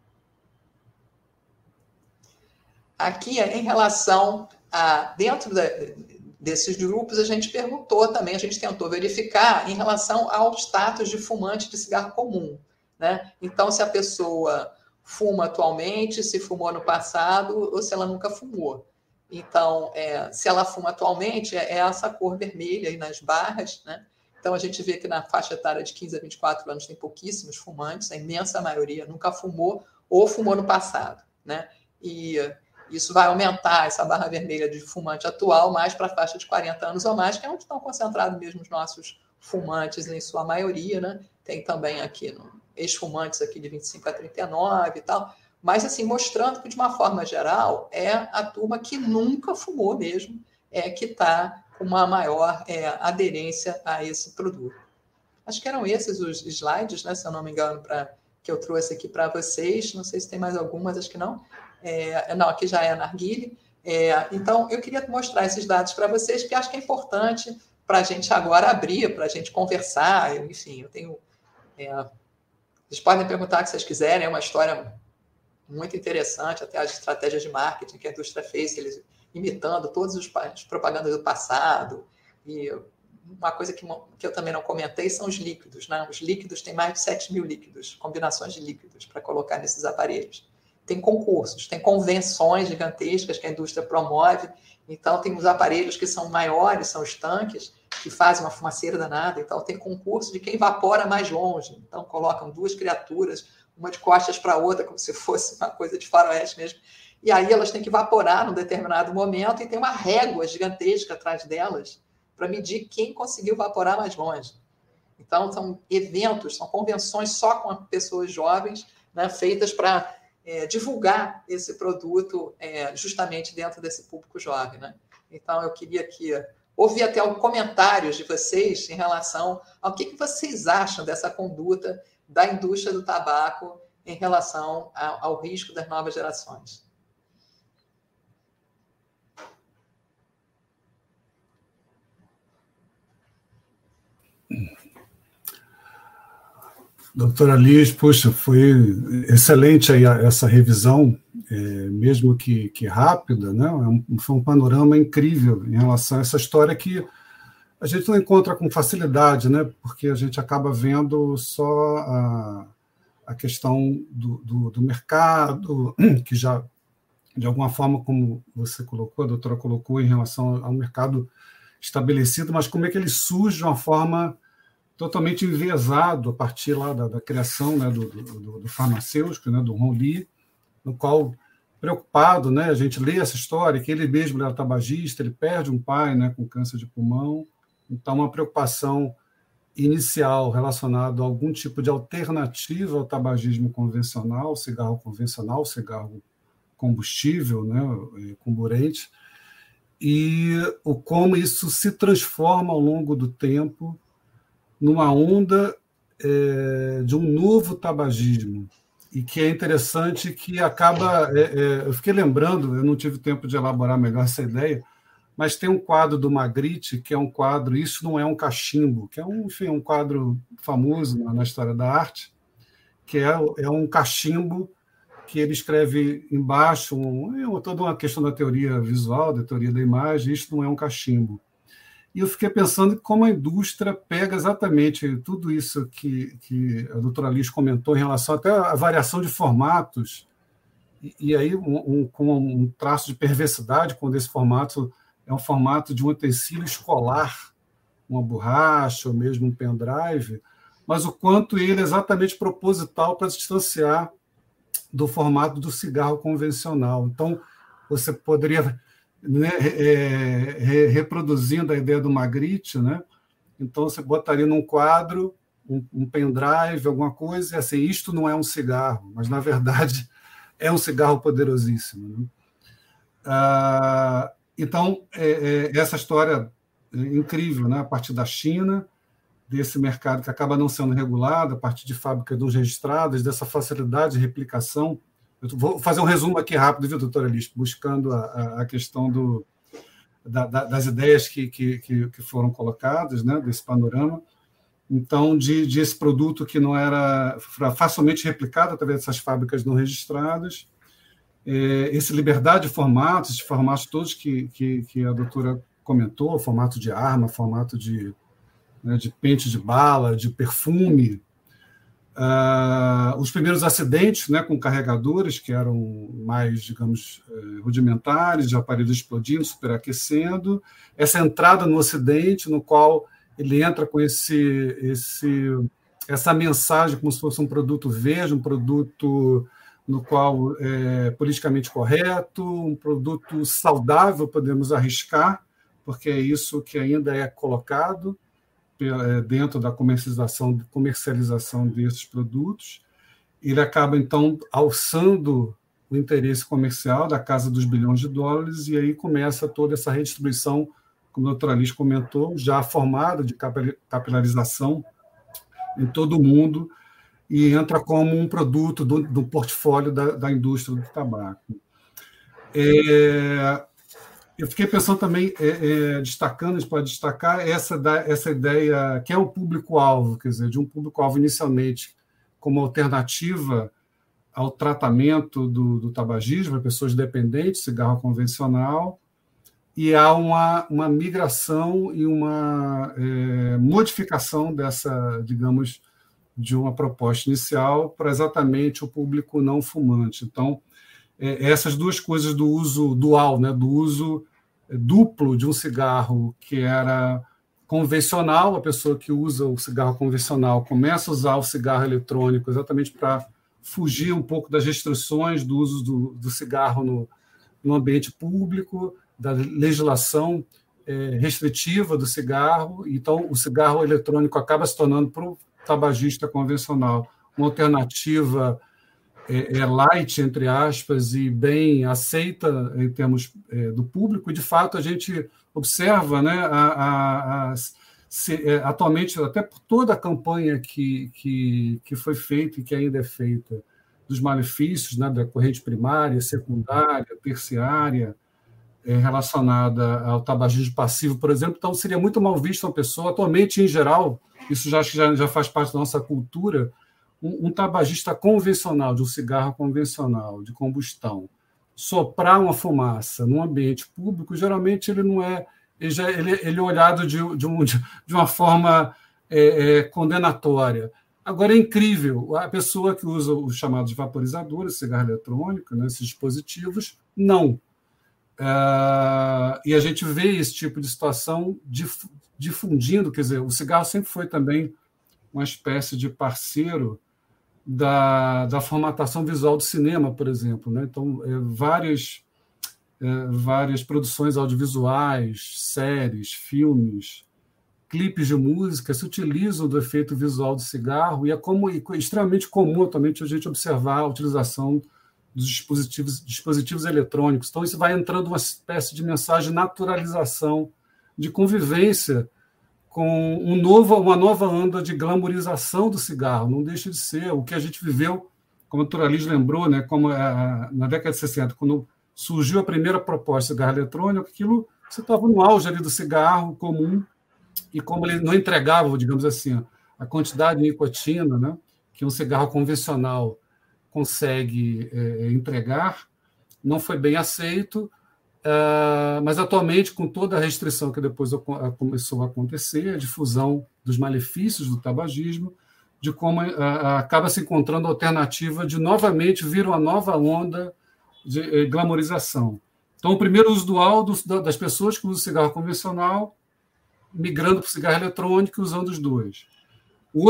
aqui, em relação a... Dentro desses grupos, a gente perguntou também, a gente tentou verificar em relação ao status de fumante de cigarro comum, né? Então, se a pessoa fuma atualmente, se fumou no passado, ou se ela nunca fumou. Então, se ela fuma atualmente, é essa cor vermelha aí nas barras, né? Então, a gente vê que na faixa etária de 15 a 24 anos tem pouquíssimos fumantes, a imensa maioria nunca fumou ou fumou no passado, né? E isso vai aumentar essa barra vermelha de fumante atual mais para a faixa de 40 anos ou mais, que é onde estão concentrados mesmo os nossos fumantes, em sua maioria, né? Tem também aqui ex-fumantes aqui de 25 a 39 e tal, mas assim, mostrando que, de uma forma geral, é a turma que nunca fumou mesmo, que está com uma maior aderência a esse produto. Acho que eram esses os slides, né, se eu não me engano, que eu trouxe aqui para vocês. Não sei se tem mais algumas, acho que não. Não, aqui já é a narguilé. Então, eu queria mostrar esses dados para vocês, porque acho que é importante para a gente agora abrir, para a gente conversar. Enfim, eu tenho... vocês podem perguntar o que vocês quiserem, é uma história muito interessante, até as estratégias de marketing que a indústria fez, eles imitando todas as propagandas do passado. E uma coisa que eu também não comentei são os líquidos, né? Os líquidos, tem mais de 7 mil líquidos, combinações de líquidos para colocar nesses aparelhos. Tem concursos, tem convenções gigantescas que a indústria promove. Então, tem os aparelhos que são maiores, são os tanques, que fazem uma fumaceira danada. Então, tem concurso de quem evapora mais longe. Então, colocam duas criaturas, uma de costas para a outra, como se fosse uma coisa de faroeste mesmo. E aí elas têm que evaporar num determinado momento e tem uma régua gigantesca atrás delas para medir quem conseguiu evaporar mais longe. Então, são eventos, são convenções só com pessoas jovens, né, feitas para divulgar esse produto justamente dentro desse público jovem, né? Então, eu queria ouvir até alguns comentários de vocês em relação ao que vocês acham dessa conduta da indústria do tabaco em relação ao risco das novas gerações. Doutora Liz, puxa, foi excelente aí essa revisão, mesmo que rápida, né? Foi um panorama incrível em relação a essa história que a gente não encontra com facilidade, né? Porque a gente acaba vendo só a questão do mercado, que já, de alguma forma, como você colocou, a doutora colocou, em relação ao mercado estabelecido, mas como é que ele surge de uma forma totalmente enviesado a partir lá da criação, né, do farmacêutico, né, do Ron Lee, no qual, preocupado, né, a gente lê essa história, que ele mesmo era tabagista, ele perde um pai, né, com câncer de pulmão, então uma preocupação inicial relacionada a algum tipo de alternativa ao tabagismo convencional, cigarro combustível, né, comburente, e como isso se transforma ao longo do tempo numa onda de um novo tabagismo, e que é interessante que acaba... eu fiquei lembrando, eu não tive tempo de elaborar melhor essa ideia, mas tem um quadro do Magritte, que é um quadro, Isso Não É um Cachimbo, que é um quadro famoso na história da arte, que é um cachimbo que ele escreve embaixo, toda uma questão da teoria visual, da teoria da imagem, Isso Não É um Cachimbo. E eu fiquei pensando como a indústria pega exatamente tudo isso que a doutora Liz comentou em relação até à variação de formatos, e aí com um traço de perversidade, quando esse formato é um formato de um utensílio escolar, uma borracha ou mesmo um pendrive, mas o quanto ele é exatamente proposital para distanciar do formato do cigarro convencional. Então, você poderia... né, reproduzindo a ideia do Magritte, né? Então você botaria num quadro um pendrive, alguma coisa, e assim, isto não é um cigarro, mas na verdade é um cigarro poderosíssimo, né? Então, essa história incrível, né? A partir da China, desse mercado que acaba não sendo regulado, a partir de fábricas não registradas, dessa facilidade de replicação. Eu vou fazer um resumo aqui rápido, viu, doutora Liz, buscando a questão das ideias que foram colocadas, né, desse panorama. Então, de esse produto que não era facilmente replicado através dessas fábricas não registradas, esse liberdade de formatos, esses formatos todos que a doutora comentou, formato de arma, formato de pente de bala, de perfume, os primeiros acidentes, né, com carregadores que eram mais, digamos, rudimentares, de aparelhos explodindo, superaquecendo, essa entrada no Ocidente, no qual ele entra com essa mensagem como se fosse um produto verde, um produto no qual é politicamente correto, um produto saudável, podemos arriscar, porque é isso que ainda é colocado dentro da comercialização desses produtos. Ele acaba, então, alçando o interesse comercial da casa dos bilhões de dólares, e aí começa toda essa redistribuição, como a doutora Liz comentou, já formada de capilarização em todo o mundo, e entra como um produto do portfólio da indústria do tabaco. Eu fiquei pensando também, destacando, a gente pode destacar essa ideia, que é o público-alvo, quer dizer, de um público-alvo inicialmente como alternativa ao tratamento do tabagismo, pessoas dependentes, cigarro convencional, e há uma migração e uma modificação dessa, digamos, de uma proposta inicial para exatamente o público não fumante. Então, essas duas coisas do uso dual, né, do uso duplo de um cigarro que era convencional, a pessoa que usa o cigarro convencional começa a usar o cigarro eletrônico exatamente para fugir um pouco das restrições do uso do cigarro no ambiente público, da legislação restritiva do cigarro. Então, o cigarro eletrônico acaba se tornando, para o tabagista convencional, uma alternativa light, entre aspas, e bem aceita em termos do público, e, de fato, a gente observa, né, atualmente, até por toda a campanha que foi feita e que ainda é feita, dos malefícios, né, da corrente primária, secundária, terciária, relacionada ao tabagismo passivo, por exemplo. Então, seria muito mal visto uma pessoa, atualmente, em geral, isso já faz parte da nossa cultura, um tabagista convencional, de um cigarro convencional, de combustão, soprar uma fumaça num ambiente público, geralmente ele não é, ele é olhado de uma forma condenatória. Agora, é incrível, a pessoa que usa os chamados vaporizadores, cigarro eletrônico, né, esses dispositivos, não. E a gente vê esse tipo de situação difundindo, quer dizer, o cigarro sempre foi também uma espécie de parceiro da formatação visual do cinema, por exemplo, né? Então, várias produções audiovisuais, séries, filmes, clipes de música se utilizam do efeito visual do cigarro, e é extremamente comum atualmente a gente observar a utilização dos dispositivos eletrônicos. Então, isso vai entrando uma espécie de mensagem de naturalização, de convivência com uma nova onda de glamourização do cigarro. Não deixa de ser o que a gente viveu, como a doutora Liz lembrou, né, como na década de 60, quando surgiu a primeira proposta de cigarro eletrônico, aquilo, você estava no auge ali do cigarro comum, e como ele não entregava, digamos assim, a quantidade de nicotina, né, que um cigarro convencional consegue entregar, não foi bem aceito, mas atualmente, com toda a restrição que depois começou a acontecer, a difusão dos malefícios do tabagismo, de como acaba se encontrando alternativa de novamente vir uma nova onda de glamorização. Então, o primeiro uso dual das pessoas que usam cigarro convencional, migrando para o cigarro eletrônico e usando os dois. O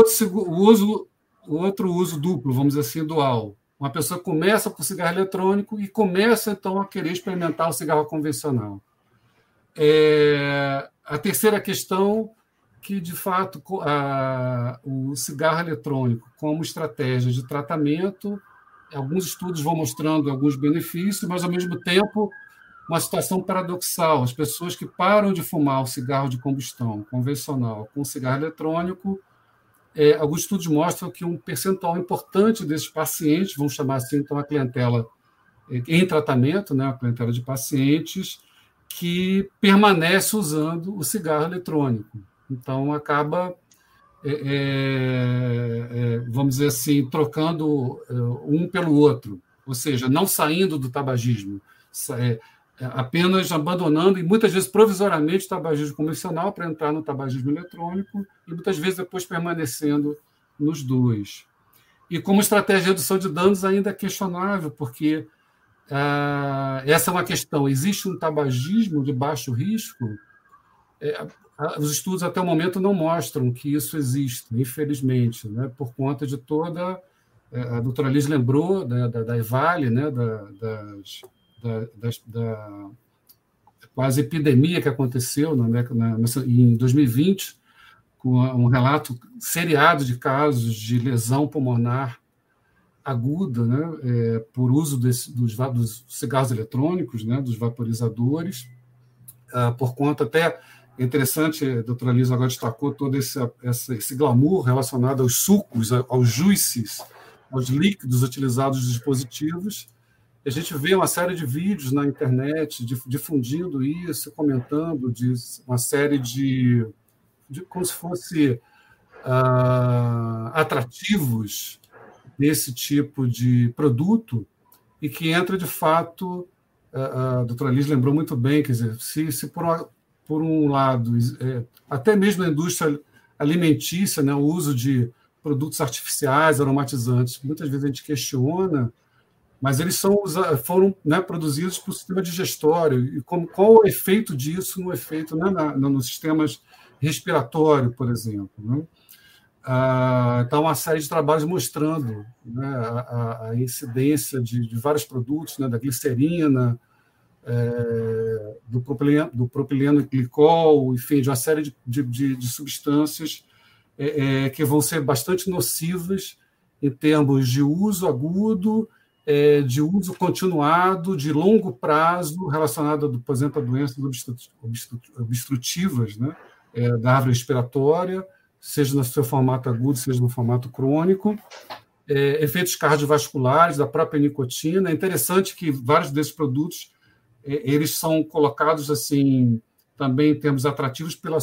outro uso duplo, vamos dizer assim, dual. Uma pessoa começa por cigarro eletrônico e começa, então, a querer experimentar o cigarro convencional. A terceira questão, que, de fato, o cigarro eletrônico, como estratégia de tratamento, alguns estudos vão mostrando alguns benefícios, mas, ao mesmo tempo, uma situação paradoxal. As pessoas que param de fumar o cigarro de combustão convencional com o cigarro eletrônico, alguns estudos mostram que um percentual importante desses pacientes, vamos chamar assim, então, a clientela em tratamento, né, a clientela de pacientes, que permanece usando o cigarro eletrônico. Então, acaba, vamos dizer assim, trocando um pelo outro. ou seja, não saindo do tabagismo, apenas abandonando, e muitas vezes provisoriamente, o tabagismo convencional para entrar no tabagismo eletrônico, e muitas vezes depois permanecendo nos dois. E como estratégia de redução de danos ainda é questionável, porque essa é uma questão. Existe um tabagismo de baixo risco? Os estudos até o momento não mostram que isso existe, infelizmente, né, por conta de toda... A doutora Liz lembrou da EVALI, né, da quase epidemia que aconteceu em 2020, com um relato seriado de casos de lesão pulmonar aguda, né, por uso dos cigarros eletrônicos, né, dos vaporizadores, por conta até... É interessante, a doutora Lisa agora destacou todo esse glamour relacionado aos sucos, aos juices, aos líquidos utilizados nos dispositivos. A gente vê uma série de vídeos na internet difundindo isso, comentando de uma série de como se fosse atrativos desse tipo de produto, e que entra, de fato, a doutora Liz lembrou muito bem, quer dizer, se por um lado, até mesmo na indústria alimentícia, né, o uso de produtos artificiais, aromatizantes, muitas vezes a gente questiona, mas eles foram, né, produzidos por sistema digestório, e qual o efeito disso nos sistemas respiratório, por exemplo, né? Então, uma série de trabalhos mostrando, né, a incidência de vários produtos, né, da glicerina, do propileno glicol, enfim, de uma série de substâncias que vão ser bastante nocivas em termos de uso agudo, de uso continuado, de longo prazo, relacionado, por exemplo, a doenças obstrutivas, né, da árvore respiratória, seja no seu formato agudo, seja no formato crônico, efeitos cardiovasculares da própria nicotina. É interessante que vários desses produtos eles são colocados assim também em termos atrativos pelo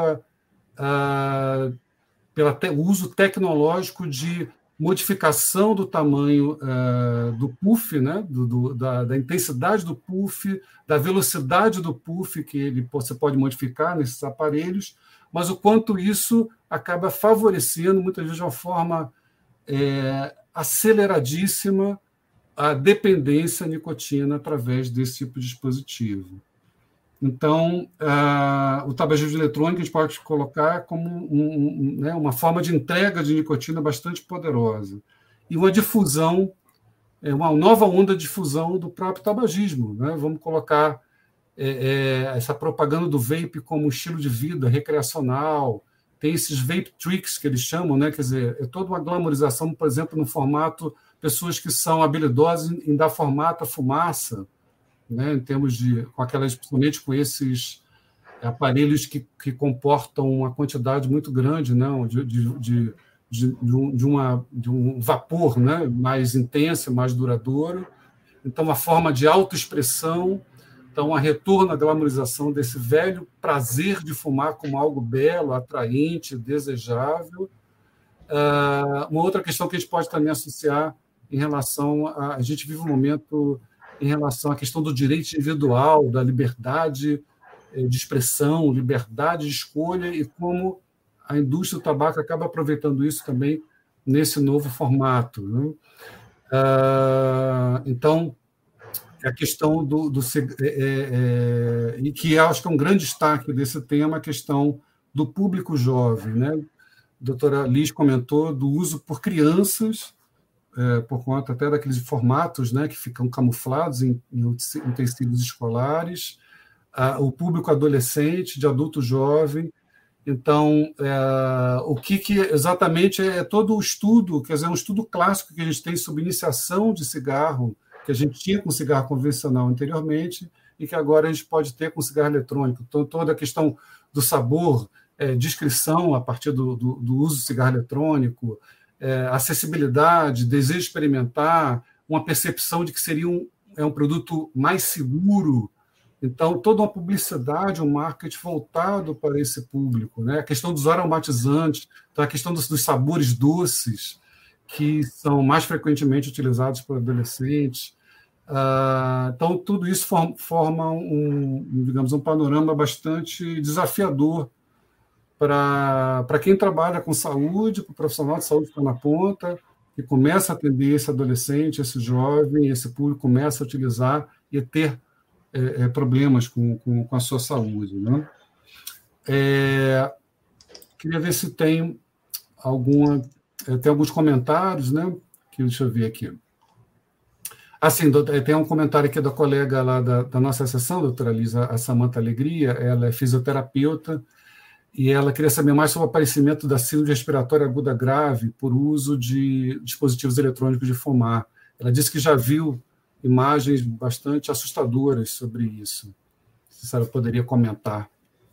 uso tecnológico de modificação do tamanho do puff, né? da intensidade do puff, da velocidade do puff que você pode modificar nesses aparelhos, mas o quanto isso acaba favorecendo, muitas vezes de uma forma aceleradíssima, a dependência à nicotina através desse tipo de dispositivo. Então, o tabagismo eletrônico a gente pode colocar como uma forma de entrega de nicotina bastante poderosa. E uma difusão, uma nova onda de difusão do próprio tabagismo, né? Vamos colocar essa propaganda do vape como estilo de vida recreacional. Tem esses vape tricks que eles chamam, né? Quer dizer, é toda uma glamorização, por exemplo, no formato, pessoas que são habilidosas em dar formato à fumaça, né, em termos principalmente com esses aparelhos que comportam uma quantidade muito grande, né, de um vapor, né, mais intenso, mais duradouro. Então, uma forma de autoexpressão, então, a retorno à glamorização desse velho prazer de fumar como algo belo, atraente, desejável. Uma outra questão que a gente pode também associar em relação a gente vive um momento em relação à questão do direito individual, da liberdade de expressão, liberdade de escolha, e como a indústria do tabaco acaba aproveitando isso também nesse novo formato, né? Então, a questão e que acho que é um grande destaque desse tema, a questão do público jovem, né? A doutora Liz comentou do uso por crianças, por conta até daqueles formatos, né, que ficam camuflados em utensílios escolares, o público adolescente, de adulto jovem. Então, o que exatamente é todo o estudo, quer dizer, um estudo clássico que a gente tem sobre iniciação de cigarro, que a gente tinha com cigarro convencional anteriormente e que agora a gente pode ter com cigarro eletrônico. Então, toda a questão do sabor, descrição a partir do uso do cigarro eletrônico, acessibilidade, desejo de experimentar, uma percepção de que seria um produto mais seguro. Então, toda uma publicidade, um marketing voltado para esse público, né? A questão dos aromatizantes, então a questão dos sabores doces. que são mais frequentemente utilizados por adolescentes. Então, tudo isso forma digamos, um panorama bastante desafiador para quem trabalha com saúde, para o profissional de saúde que está na ponta, que começa a atender esse adolescente, esse jovem, esse público começa a utilizar e ter problemas com a sua saúde. Né? Queria ver se tem tem alguns comentários, né? Deixa eu ver aqui. Assim, tem um comentário aqui da colega lá da nossa sessão, doutora Lisa, a Samanta Alegria, ela é fisioterapeuta, e ela queria saber mais sobre o aparecimento da síndrome respiratória aguda grave por uso de dispositivos eletrônicos de fumar. Ela disse que já viu imagens bastante assustadoras sobre isso. Se a senhora poderia comentar.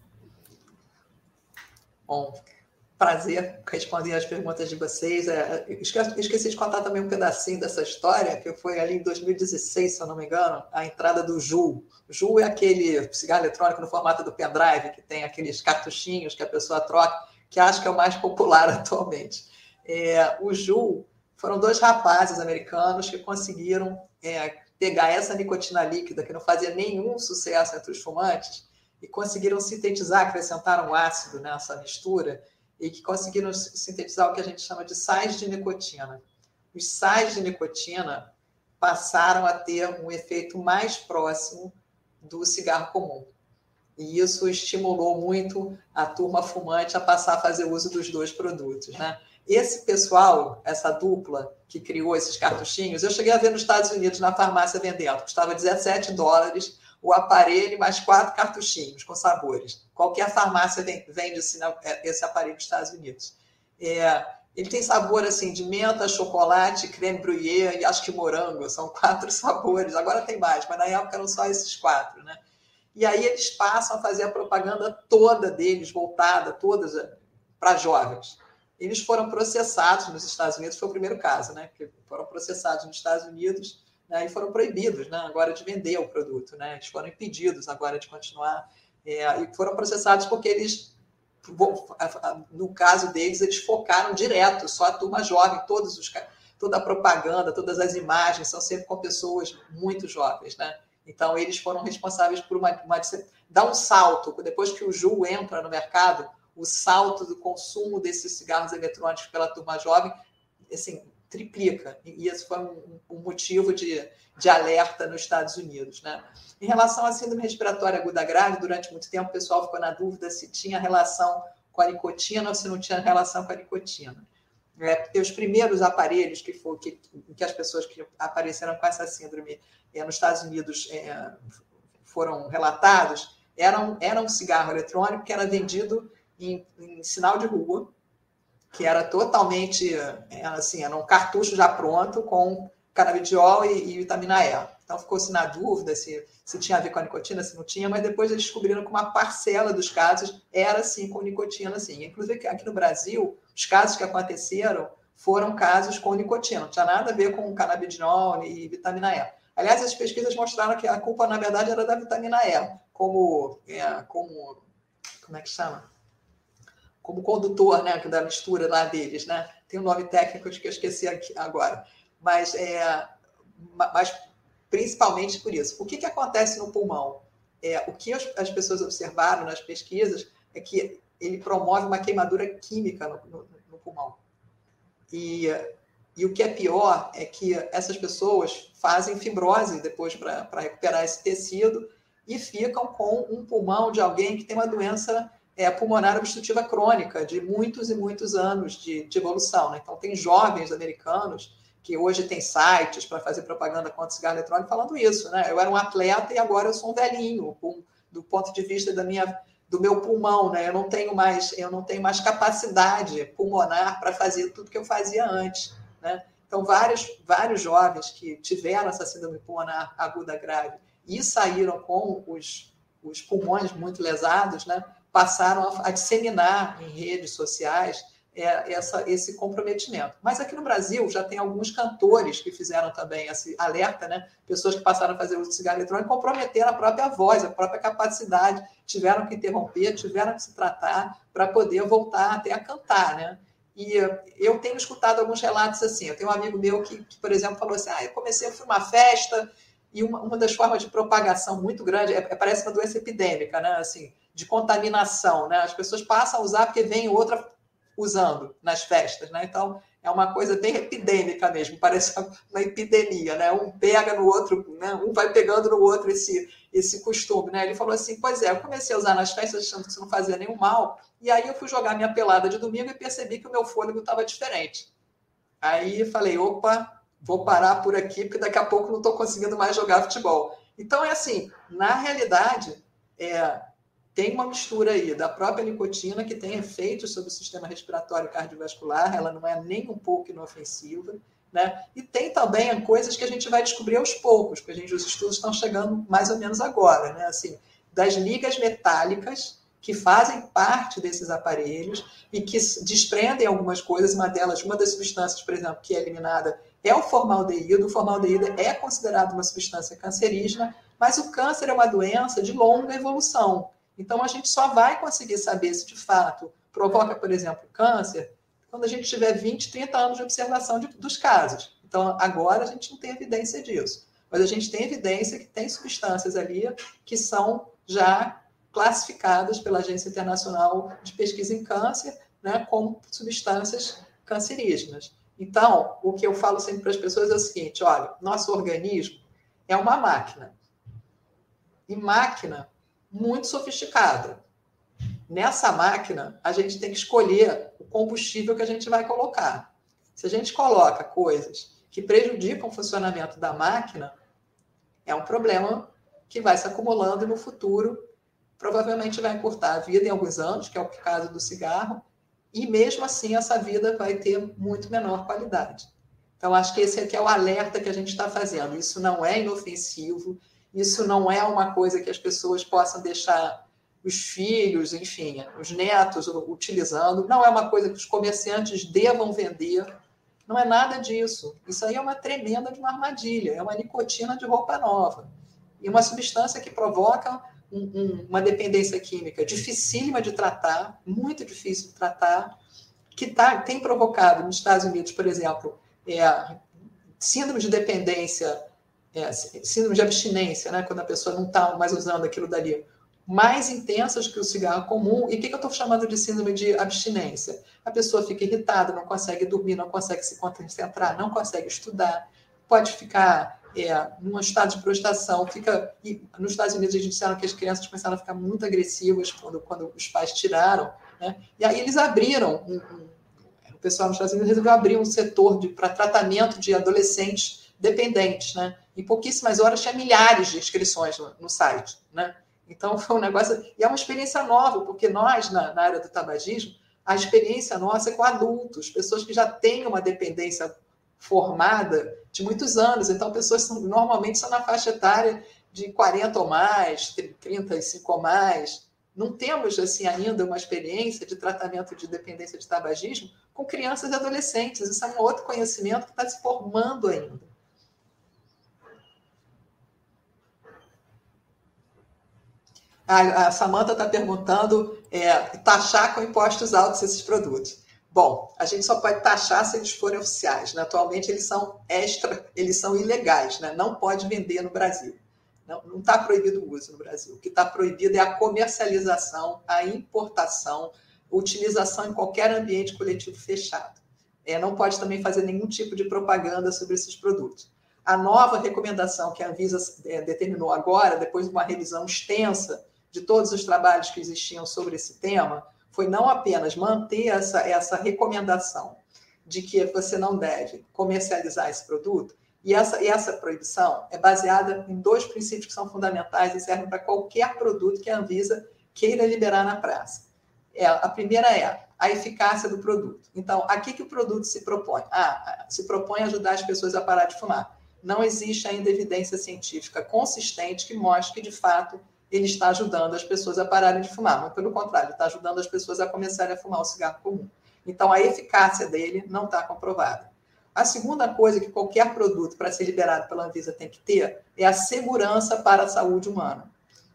Bom, prazer responder as perguntas de vocês. Esqueci de contar também um pedacinho dessa história, que foi ali em 2016, se eu não me engano, a entrada do Juul. O Juul é aquele cigarro eletrônico no formato do pendrive, que tem aqueles cartuchinhos que a pessoa troca, que acho que é o mais popular atualmente. O Juul foram 2 rapazes americanos que conseguiram pegar essa nicotina líquida, que não fazia nenhum sucesso entre os fumantes, e conseguiram sintetizar, acrescentaram ácido nessa mistura, e que conseguiram sintetizar o que a gente chama de sais de nicotina. Os sais de nicotina passaram a ter um efeito mais próximo do cigarro comum. E isso estimulou muito a turma fumante a passar a fazer uso dos 2 produtos. Né? Esse pessoal, essa dupla que criou esses cartuchinhos, eu cheguei a ver nos Estados Unidos, na farmácia vendendo, custava $17 o aparelho mais 4 cartuchinhos com sabores. Qualquer farmácia vende esse aparelho nos Estados Unidos. Ele tem sabor assim, de menta, chocolate, creme brulee e acho que morango. São 4 sabores. Agora tem mais, mas na época eram só esses 4. Né? E aí eles passam a fazer a propaganda toda deles, voltada todas para jovens. Eles foram processados nos Estados Unidos, foi o primeiro caso, né? Que foram processados nos Estados Unidos, né? E foram proibidos, né? Agora de vender o produto. Né? Eles foram impedidos agora de continuar. E foram processados porque eles, no caso deles, eles focaram direto, só a turma jovem, toda a propaganda, todas as imagens são sempre com pessoas muito jovens. Né? Então, eles foram responsáveis por dar um salto. Depois que o Juul entra no mercado, o salto do consumo desses cigarros eletrônicos pela turma jovem, assim, triplica. E esse foi um motivo de alerta nos Estados Unidos. Né? Em relação à síndrome respiratória aguda grave, durante muito tempo o pessoal ficou na dúvida se tinha relação com a nicotina ou se não tinha relação com a nicotina. Porque os primeiros aparelhos que as pessoas que apareceram com essa síndrome nos Estados Unidos foram relatados, era um cigarro eletrônico que era vendido em sinal de rua, que era totalmente, assim, era um cartucho já pronto com canabidiol e vitamina E. Então ficou-se na dúvida se tinha a ver com a nicotina, se não tinha, mas depois eles descobriram que uma parcela dos casos era sim com nicotina, sim. Inclusive aqui no Brasil, os casos que aconteceram foram casos com nicotina, não tinha nada a ver com canabidiol e vitamina E. Aliás, as pesquisas mostraram que a culpa, na verdade, era da vitamina E, como é que chama? Como condutor, né, da mistura lá deles, né? Tem um nome técnico que eu esqueci aqui agora. Mas principalmente por isso. O que acontece no pulmão? O que as pessoas observaram nas pesquisas é que ele promove uma queimadura química no pulmão. E o que é pior é que essas pessoas fazem fibrose depois para recuperar esse tecido e ficam com um pulmão de alguém que tem uma doença pulmonar obstrutiva crônica de muitos e muitos anos de evolução. Né? Então, tem jovens americanos que hoje têm sites para fazer propaganda contra o cigarro eletrônico falando isso. Né? Eu era um atleta e agora eu sou um velhinho, do ponto de vista do meu pulmão. Né? Eu não tenho mais capacidade pulmonar para fazer tudo que eu fazia antes. Né? Então, vários jovens que tiveram essa síndrome pulmonar aguda grave e saíram com os pulmões muito lesados, né? Passaram a disseminar em redes sociais esse comprometimento. Mas aqui no Brasil já tem alguns cantores que fizeram também esse alerta, né? Pessoas que passaram a fazer uso de cigarro eletrônico comprometeram a própria voz, a própria capacidade, tiveram que interromper, tiveram que se tratar para poder voltar até a cantar, né? E eu tenho escutado alguns relatos assim. Eu tenho um amigo meu que por exemplo, falou assim, eu comecei a uma festa e uma das formas de propagação muito grande parece uma doença epidêmica, né? Assim, de contaminação, né? As pessoas passam a usar porque vem outra usando nas festas, né? Então, é uma coisa bem epidêmica mesmo, parece uma epidemia, né? Um pega no outro, né? Um vai pegando no outro esse costume, né? Ele falou assim, pois é, eu comecei a usar nas festas achando que isso não fazia nenhum mal, e aí eu fui jogar minha pelada de domingo e percebi que o meu fôlego estava diferente. Aí falei, opa, vou parar por aqui, porque daqui a pouco não estou conseguindo mais jogar futebol. Então, é assim, na realidade, tem uma mistura aí da própria nicotina que tem efeitos sobre o sistema respiratório e cardiovascular, ela não é nem um pouco inofensiva, né? E tem também coisas que a gente vai descobrir aos poucos, porque os estudos estão chegando mais ou menos agora, né? Assim, das ligas metálicas que fazem parte desses aparelhos e que desprendem algumas coisas, uma das substâncias, por exemplo, que é eliminada é o formaldeído. O formaldeído é considerado uma substância cancerígena, mas o câncer é uma doença de longa evolução. Então, a gente só vai conseguir saber se de fato provoca, por exemplo, câncer quando a gente tiver 20, 30 anos de observação dos casos. Então, agora a gente não tem evidência disso. Mas a gente tem evidência que tem substâncias ali que são já classificadas pela Agência Internacional de Pesquisa em Câncer, né, como substâncias cancerígenas. Então, o que eu falo sempre para as pessoas é o seguinte, olha, nosso organismo é uma máquina. E máquina muito sofisticada. Nessa máquina, a gente tem que escolher o combustível que a gente vai colocar. Se a gente coloca coisas que prejudicam o funcionamento da máquina, é um problema que vai se acumulando e no futuro provavelmente vai encurtar a vida em alguns anos, que é o caso do cigarro, e mesmo assim essa vida vai ter muito menor qualidade. Então, acho que esse aqui é o alerta que a gente está fazendo. Isso não é inofensivo, isso não é uma coisa que as pessoas possam deixar os filhos, enfim, os netos utilizando. Não é uma coisa que os comerciantes devam vender. Não é nada disso. Isso aí é uma tremenda de uma armadilha. É uma nicotina de roupa nova. E uma substância que provoca uma dependência química dificílima de tratar, muito difícil de tratar, que tem provocado nos Estados Unidos, por exemplo, síndrome de dependência, síndrome de abstinência, né, quando a pessoa não está mais usando aquilo dali, mais intensas que o cigarro comum. E o que eu estou chamando de síndrome de abstinência? A pessoa fica irritada, não consegue dormir, não consegue se concentrar, não consegue estudar, pode ficar num estado de prostração. Nos Estados Unidos, eles disseram que as crianças começaram a ficar muito agressivas quando os pais tiraram, né? E aí eles abriram, o pessoal nos Estados Unidos resolveu abrir um setor para tratamento de adolescentes dependentes, né? Em pouquíssimas horas tinha milhares de inscrições no site, né? Então, foi um negócio... E é uma experiência nova, porque nós, na área do tabagismo, a experiência nossa é com adultos, pessoas que já têm uma dependência formada de muitos anos. Então, pessoas normalmente são na faixa etária de 40 ou mais, 35 ou mais. Não temos, assim, ainda uma experiência de tratamento de dependência de tabagismo com crianças e adolescentes. Isso é um outro conhecimento que está se formando ainda. A Samantha está perguntando taxar com impostos altos esses produtos. Bom, a gente só pode taxar se eles forem oficiais, né? Atualmente eles são ilegais, né? Não pode vender no Brasil. Não está proibido o uso no Brasil. O que está proibido é a comercialização, a importação, a utilização em qualquer ambiente coletivo fechado. Não pode também fazer nenhum tipo de propaganda sobre esses produtos. A nova recomendação que a Anvisa determinou agora, depois de uma revisão extensa de todos os trabalhos que existiam sobre esse tema, foi não apenas manter essa recomendação de que você não deve comercializar esse produto, e essa proibição é baseada em 2 princípios que são fundamentais e servem para qualquer produto que a Anvisa queira liberar na praça. A primeira é a eficácia do produto. Então, a que o produto se propõe? Se propõe a ajudar as pessoas a parar de fumar. Não existe ainda evidência científica consistente que mostre que, de fato, ele está ajudando as pessoas a pararem de fumar, mas, pelo contrário, ele está ajudando as pessoas a começarem a fumar o cigarro comum. Então, a eficácia dele não está comprovada. A segunda coisa que qualquer produto, para ser liberado pela Anvisa, tem que ter é a segurança para a saúde humana.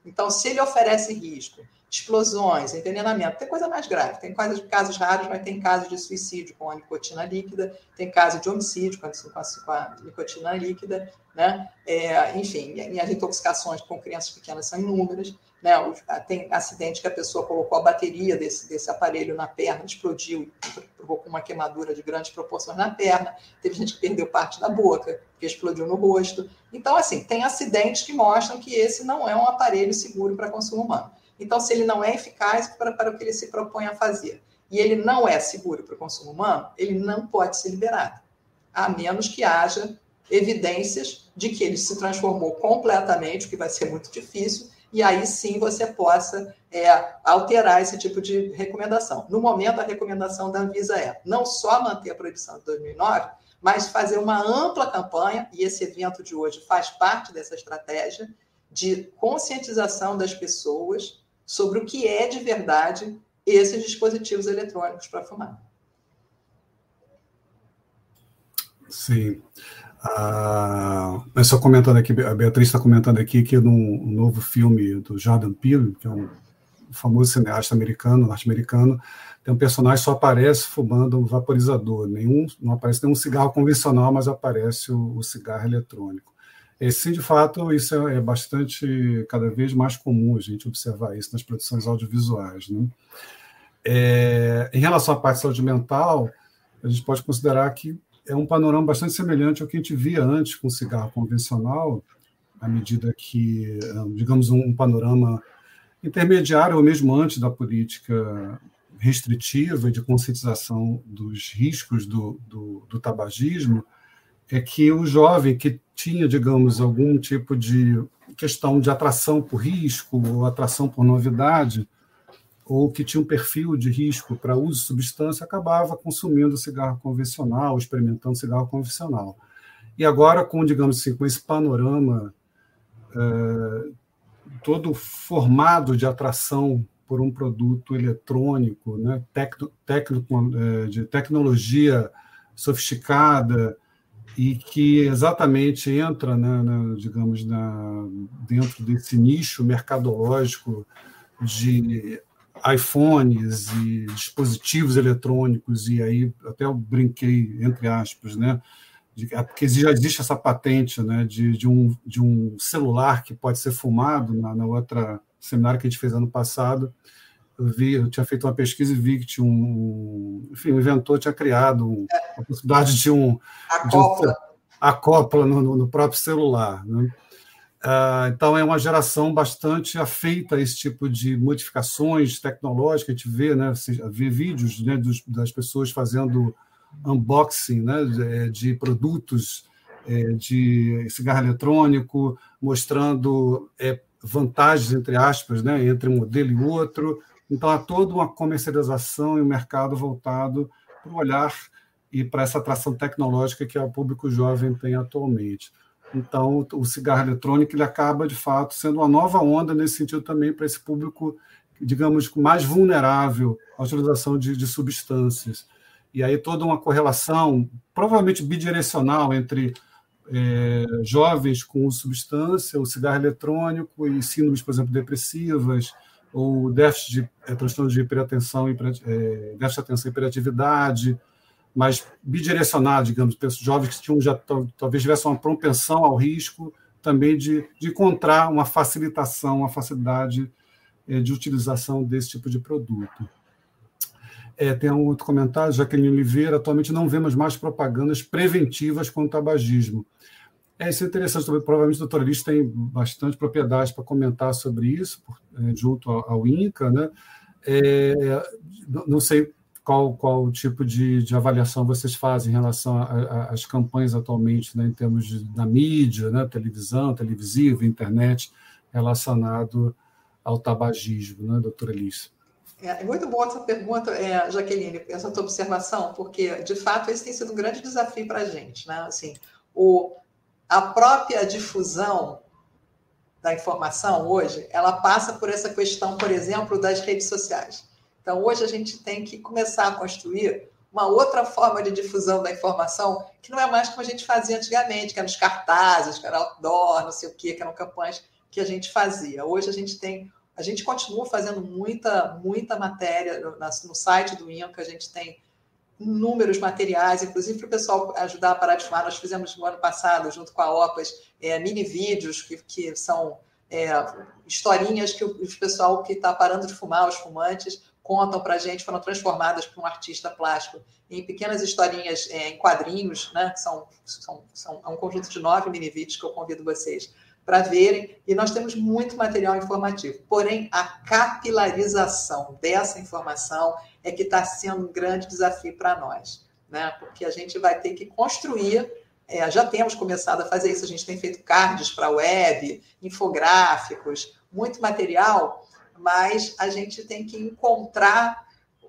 Então, se ele oferece risco, explosões, envenenamento, tem coisa mais grave. Tem casos raros, mas tem casos de suicídio com a nicotina líquida, tem caso de homicídio com a nicotina líquida, né? Enfim, e as intoxicações com crianças pequenas são inúmeras, né? Tem acidente que a pessoa colocou a bateria desse aparelho na perna, explodiu e provocou uma queimadura de grandes proporções na perna. Teve gente que perdeu parte da boca, que explodiu no rosto. Então, assim, tem acidentes que mostram que esse não é um aparelho seguro para consumo humano. Então, se ele não é eficaz para o que ele se propõe a fazer, e ele não é seguro para o consumo humano, ele não pode ser liberado, a menos que haja evidências de que ele se transformou completamente, o que vai ser muito difícil, e aí sim você possa alterar esse tipo de recomendação. No momento, a recomendação da Anvisa é não só manter a proibição de 2009, mas fazer uma ampla campanha, e esse evento de hoje faz parte dessa estratégia, de conscientização das pessoas sobre o que é de verdade esses dispositivos eletrônicos para fumar. Sim. Só comentando aqui, a Beatriz está comentando aqui que no novo filme do Jordan Peele, que é um famoso cineasta norte-americano, tem um personagem que só aparece fumando um vaporizador. Não aparece nenhum cigarro convencional, mas aparece o cigarro eletrônico. Sim, de fato, isso é bastante, cada vez mais comum a gente observar isso nas produções audiovisuais, né? Em relação à parte de saúde mental, a gente pode considerar que é um panorama bastante semelhante ao que a gente via antes com o cigarro convencional, à medida que, digamos, um panorama intermediário ou mesmo antes da política restritiva e de conscientização dos riscos do tabagismo, é que o jovem que tinha, digamos, algum tipo de questão de atração por risco ou atração por novidade, ou que tinha um perfil de risco para uso de substância, acabava consumindo cigarro convencional, experimentando cigarro convencional. E agora, digamos assim, com esse panorama todo formado de atração por um produto eletrônico, né, de tecnologia sofisticada, e que exatamente entra, né, digamos, dentro desse nicho mercadológico de iPhones e dispositivos eletrônicos, e aí até eu brinquei, entre aspas, né, porque já existe essa patente, né, de um celular que pode ser fumado. Na outra seminário que a gente fez ano passado, eu tinha feito uma pesquisa e vi que tinha um inventor tinha criado a possibilidade de acopla no próprio celular, né? Então, é uma geração bastante afeita a esse tipo de modificações tecnológicas. A gente vê, né, vê vídeos, né, das pessoas fazendo unboxing, né, de produtos de cigarro eletrônico, mostrando vantagens, entre aspas, né, entre um modelo e outro. Então, há toda uma comercialização e um mercado voltado para o olhar e para essa atração tecnológica que o público jovem tem atualmente. Então, o cigarro eletrônico ele acaba, de fato, sendo uma nova onda nesse sentido também para esse público, digamos, mais vulnerável à utilização de substâncias. E aí toda uma correlação, provavelmente bidirecional, entre jovens com substância, o cigarro eletrônico e síndromes, por exemplo, depressivas, ou déficit de transtorno de hiperatenção, déficit de atenção e hiperatividade, mas bidirecionado, digamos, jovens que tinham talvez tivessem uma propensão ao risco também de encontrar uma facilitação, uma facilidade de utilização desse tipo de produto. Tem um outro comentário, Jaqueline Oliveira: atualmente não vemos mais propagandas preventivas contra o tabagismo. Isso é interessante, provavelmente o doutor Elis tem bastante propriedade para comentar sobre isso, junto ao INCA, né? Não sei qual tipo de avaliação vocês fazem em relação às campanhas atualmente, né, em termos da mídia, né, televisão, televisiva, internet, relacionado ao tabagismo, né, doutora Elis? É muito boa essa pergunta, Jaqueline, essa tua observação, porque, de fato, esse tem sido um grande desafio para a gente, né? Assim, a própria difusão da informação hoje, ela passa por essa questão, por exemplo, das redes sociais. Então, hoje a gente tem que começar a construir uma outra forma de difusão da informação, que não é mais como a gente fazia antigamente, que eram os cartazes, que era outdoor, não sei o quê, que eram campanhas que a gente fazia. Hoje a gente continua fazendo muita matéria no site do INCA, a gente tem inúmeros materiais, inclusive para o pessoal ajudar a parar de fumar. Nós fizemos no ano passado, junto com a OPAS, mini vídeos que são historinhas que o pessoal que está parando de fumar, os fumantes, contam para a gente, foram transformadas por um artista plástico em pequenas historinhas em quadrinhos, né? É um conjunto de 9 mini vídeos que eu convido vocês para verem, e nós temos muito material informativo. Porém, a capilarização dessa informação é que está sendo um grande desafio para nós, né? Porque a gente vai ter que construir, já temos começado a fazer isso, a gente tem feito cards para a web, infográficos, muito material, mas a gente tem que encontrar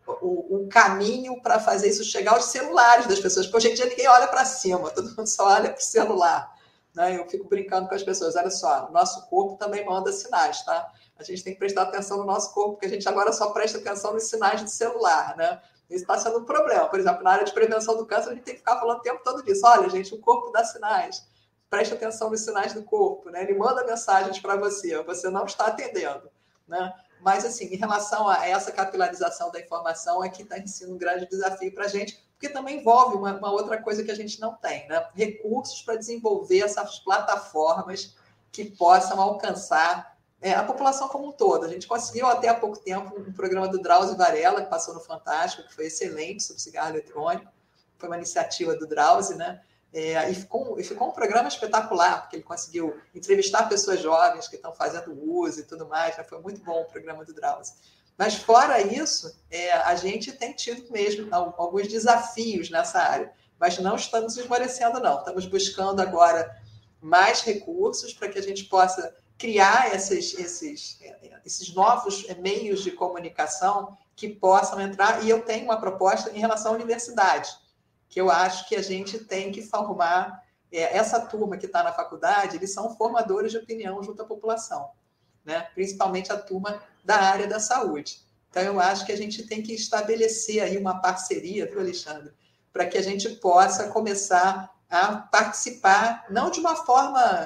o caminho para fazer isso chegar aos celulares das pessoas, porque hoje em dia ninguém olha para cima, todo mundo só olha para o celular. Né? Eu fico brincando com as pessoas, olha só, o nosso corpo também manda sinais, tá? A gente tem que prestar atenção no nosso corpo, porque a gente agora só presta atenção nos sinais do celular, né? Isso está sendo um problema. Por exemplo, na área de prevenção do câncer, a gente tem que ficar falando o tempo todo disso. Olha, gente, o corpo dá sinais. Preste atenção nos sinais do corpo, né? Ele manda mensagens para você, você não está atendendo, né? Mas, assim, em relação a essa capilarização da informação, é que está sendo um grande desafio para a gente, porque também envolve uma outra coisa que a gente não tem, né? Recursos para desenvolver essas plataformas que possam alcançar a população como um todo. A gente conseguiu, até há pouco tempo, um programa do Drauzio Varela, que passou no Fantástico, que foi excelente, sobre cigarro eletrônico. Foi uma iniciativa do Drauzio, né? E ficou um programa espetacular, porque ele conseguiu entrevistar pessoas jovens que estão fazendo uso e tudo mais, né? Foi muito bom o programa do Drauzio. Mas, fora isso, a gente tem tido mesmo alguns desafios nessa área, mas não estamos esmorecendo, não. Estamos buscando agora mais recursos para que a gente possa criar esses novos meios de comunicação que possam entrar. E eu tenho uma proposta em relação à universidade, que eu acho que a gente tem que formar essa turma que está na faculdade, eles são formadores de opinião junto à população, né? Principalmente a turma da área da saúde. Então, eu acho que a gente tem que estabelecer aí uma parceria, viu, Alexandre, para que a gente possa começar a participar, não de uma forma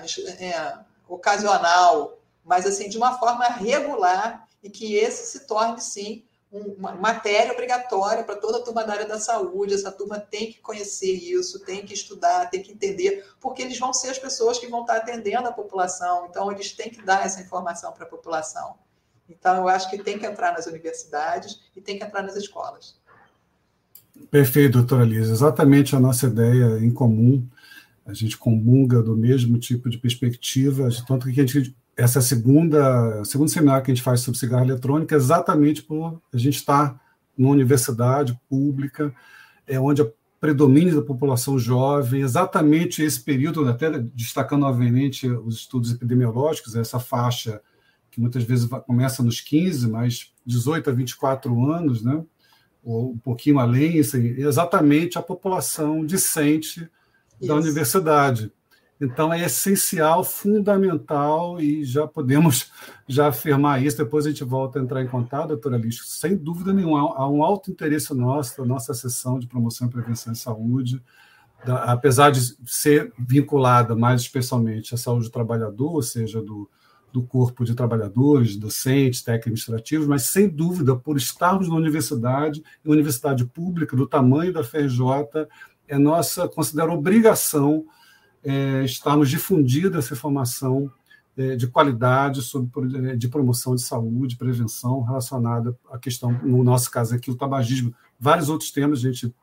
ocasional, mas assim, de uma forma regular, e que esse se torne, sim, uma matéria obrigatória para toda a turma da área da saúde. Essa turma tem que conhecer isso, tem que estudar, tem que entender, porque eles vão ser as pessoas que vão estar atendendo a população, então eles têm que dar essa informação para a população. Então, eu acho que tem que entrar nas universidades e tem que entrar nas escolas. Perfeito, doutora Lisa. Exatamente a nossa ideia em comum. A gente comunga do mesmo tipo de perspectiva, tanto que essa segundo seminário que a gente faz sobre cigarro eletrônico é exatamente por a gente estar numa universidade pública, onde a predomínio da população jovem, exatamente esse período, até destacando novamente os estudos epidemiológicos, essa faixa que muitas vezes começa nos 15, mas 18 a 24 anos, né? Ou um pouquinho além, exatamente a população discente da universidade. Então, é essencial, fundamental, e já podemos afirmar isso, depois a gente volta a entrar em contato, doutora Lixo, sem dúvida nenhuma, há um alto interesse nosso, da nossa seção de promoção e prevenção em saúde, apesar de ser vinculada mais especialmente à saúde do trabalhador, ou seja, do corpo de trabalhadores, docentes, técnicos administrativos, mas, sem dúvida, por estarmos na universidade pública, do tamanho da FRJ, é nossa, considero obrigação estarmos difundindo essa informação de qualidade de promoção de saúde, prevenção relacionada à questão, no nosso caso aqui, o tabagismo, vários outros temas a gente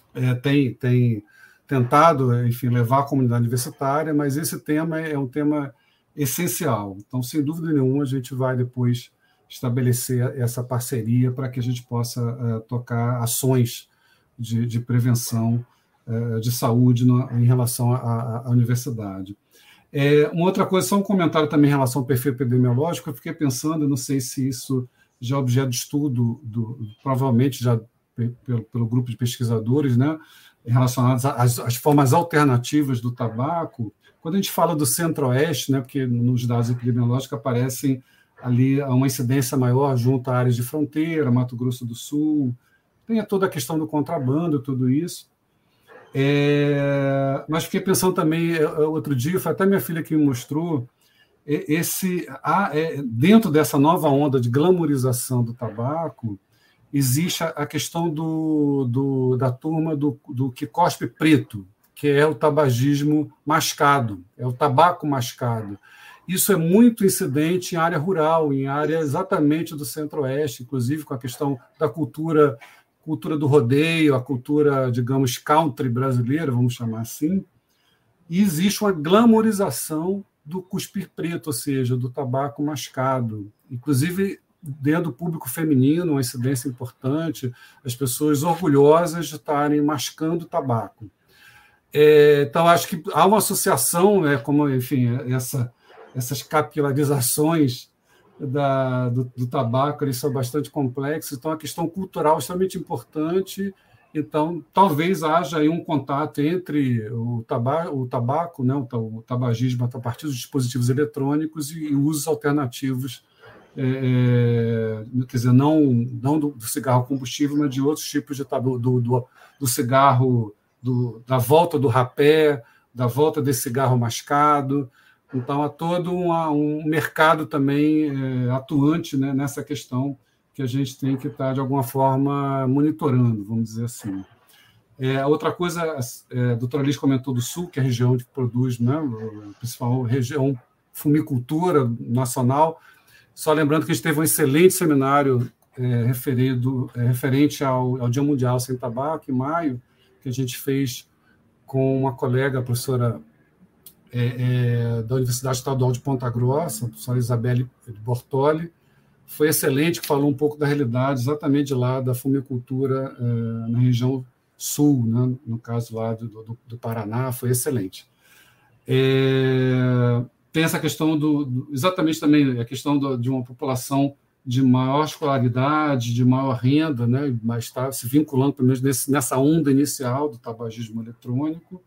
tem tentado, enfim, levar à comunidade universitária, mas esse tema é um tema essencial. Então, sem dúvida nenhuma, a gente vai depois estabelecer essa parceria para que a gente possa tocar ações de prevenção de saúde em relação à universidade. Uma outra coisa, só um comentário também em relação ao perfil epidemiológico, eu fiquei pensando, não sei se isso já é objeto de estudo, provavelmente já pelo grupo de pesquisadores, né, relacionados às formas alternativas do tabaco. Quando a gente fala do centro-oeste, né, porque nos dados epidemiológicos aparecem ali uma incidência maior junto a áreas de fronteira, Mato Grosso do Sul, tem toda a questão do contrabando, tudo isso. Mas fiquei pensando também, outro dia, foi até minha filha que me mostrou, dentro dessa nova onda de glamorização do tabaco, existe a questão da turma do que cospe preto, que é o tabagismo mascado, é o tabaco mascado. Isso é muito incidente em área rural, em área exatamente do Centro-Oeste, inclusive com a questão da cultura do rodeio, a cultura, digamos, country brasileira, vamos chamar assim, e existe uma glamorização do cuspir preto, ou seja, do tabaco mascado. Inclusive, dentro do público feminino, uma incidência importante, as pessoas orgulhosas de estarem mascando tabaco. Então, acho que há uma associação, como, enfim, essas capilarizações do tabaco, eles são bastante complexos, então a questão cultural é extremamente importante. Então, talvez haja aí um contato entre o tabaco, né, o tabagismo a partir dos dispositivos eletrônicos e usos alternativos, quer dizer, não do cigarro combustível, mas de outros tipos de tabaco, do cigarro, da volta do rapé, da volta desse cigarro mascado. Então, há todo um mercado também atuante, né, nessa questão que a gente tem que estar, de alguma forma, monitorando, vamos dizer assim. Outra coisa, a doutora Liz comentou do Sul, que é a região que produz, né, a principal região fumicultura nacional. Só lembrando que a gente teve um excelente seminário referente ao Dia Mundial Sem Tabaco, em maio, que a gente fez com uma colega, a professora da Universidade Estadual de Ponta Grossa, a professora Isabelle Bortoli. Foi excelente, que falou um pouco da realidade exatamente lá da fumicultura na região sul, né? No caso lá do Paraná, foi excelente. Tem essa questão exatamente também a questão de uma população de maior escolaridade, de maior renda, né? Mas está se vinculando, pelo menos nessa onda inicial do tabagismo eletrônico.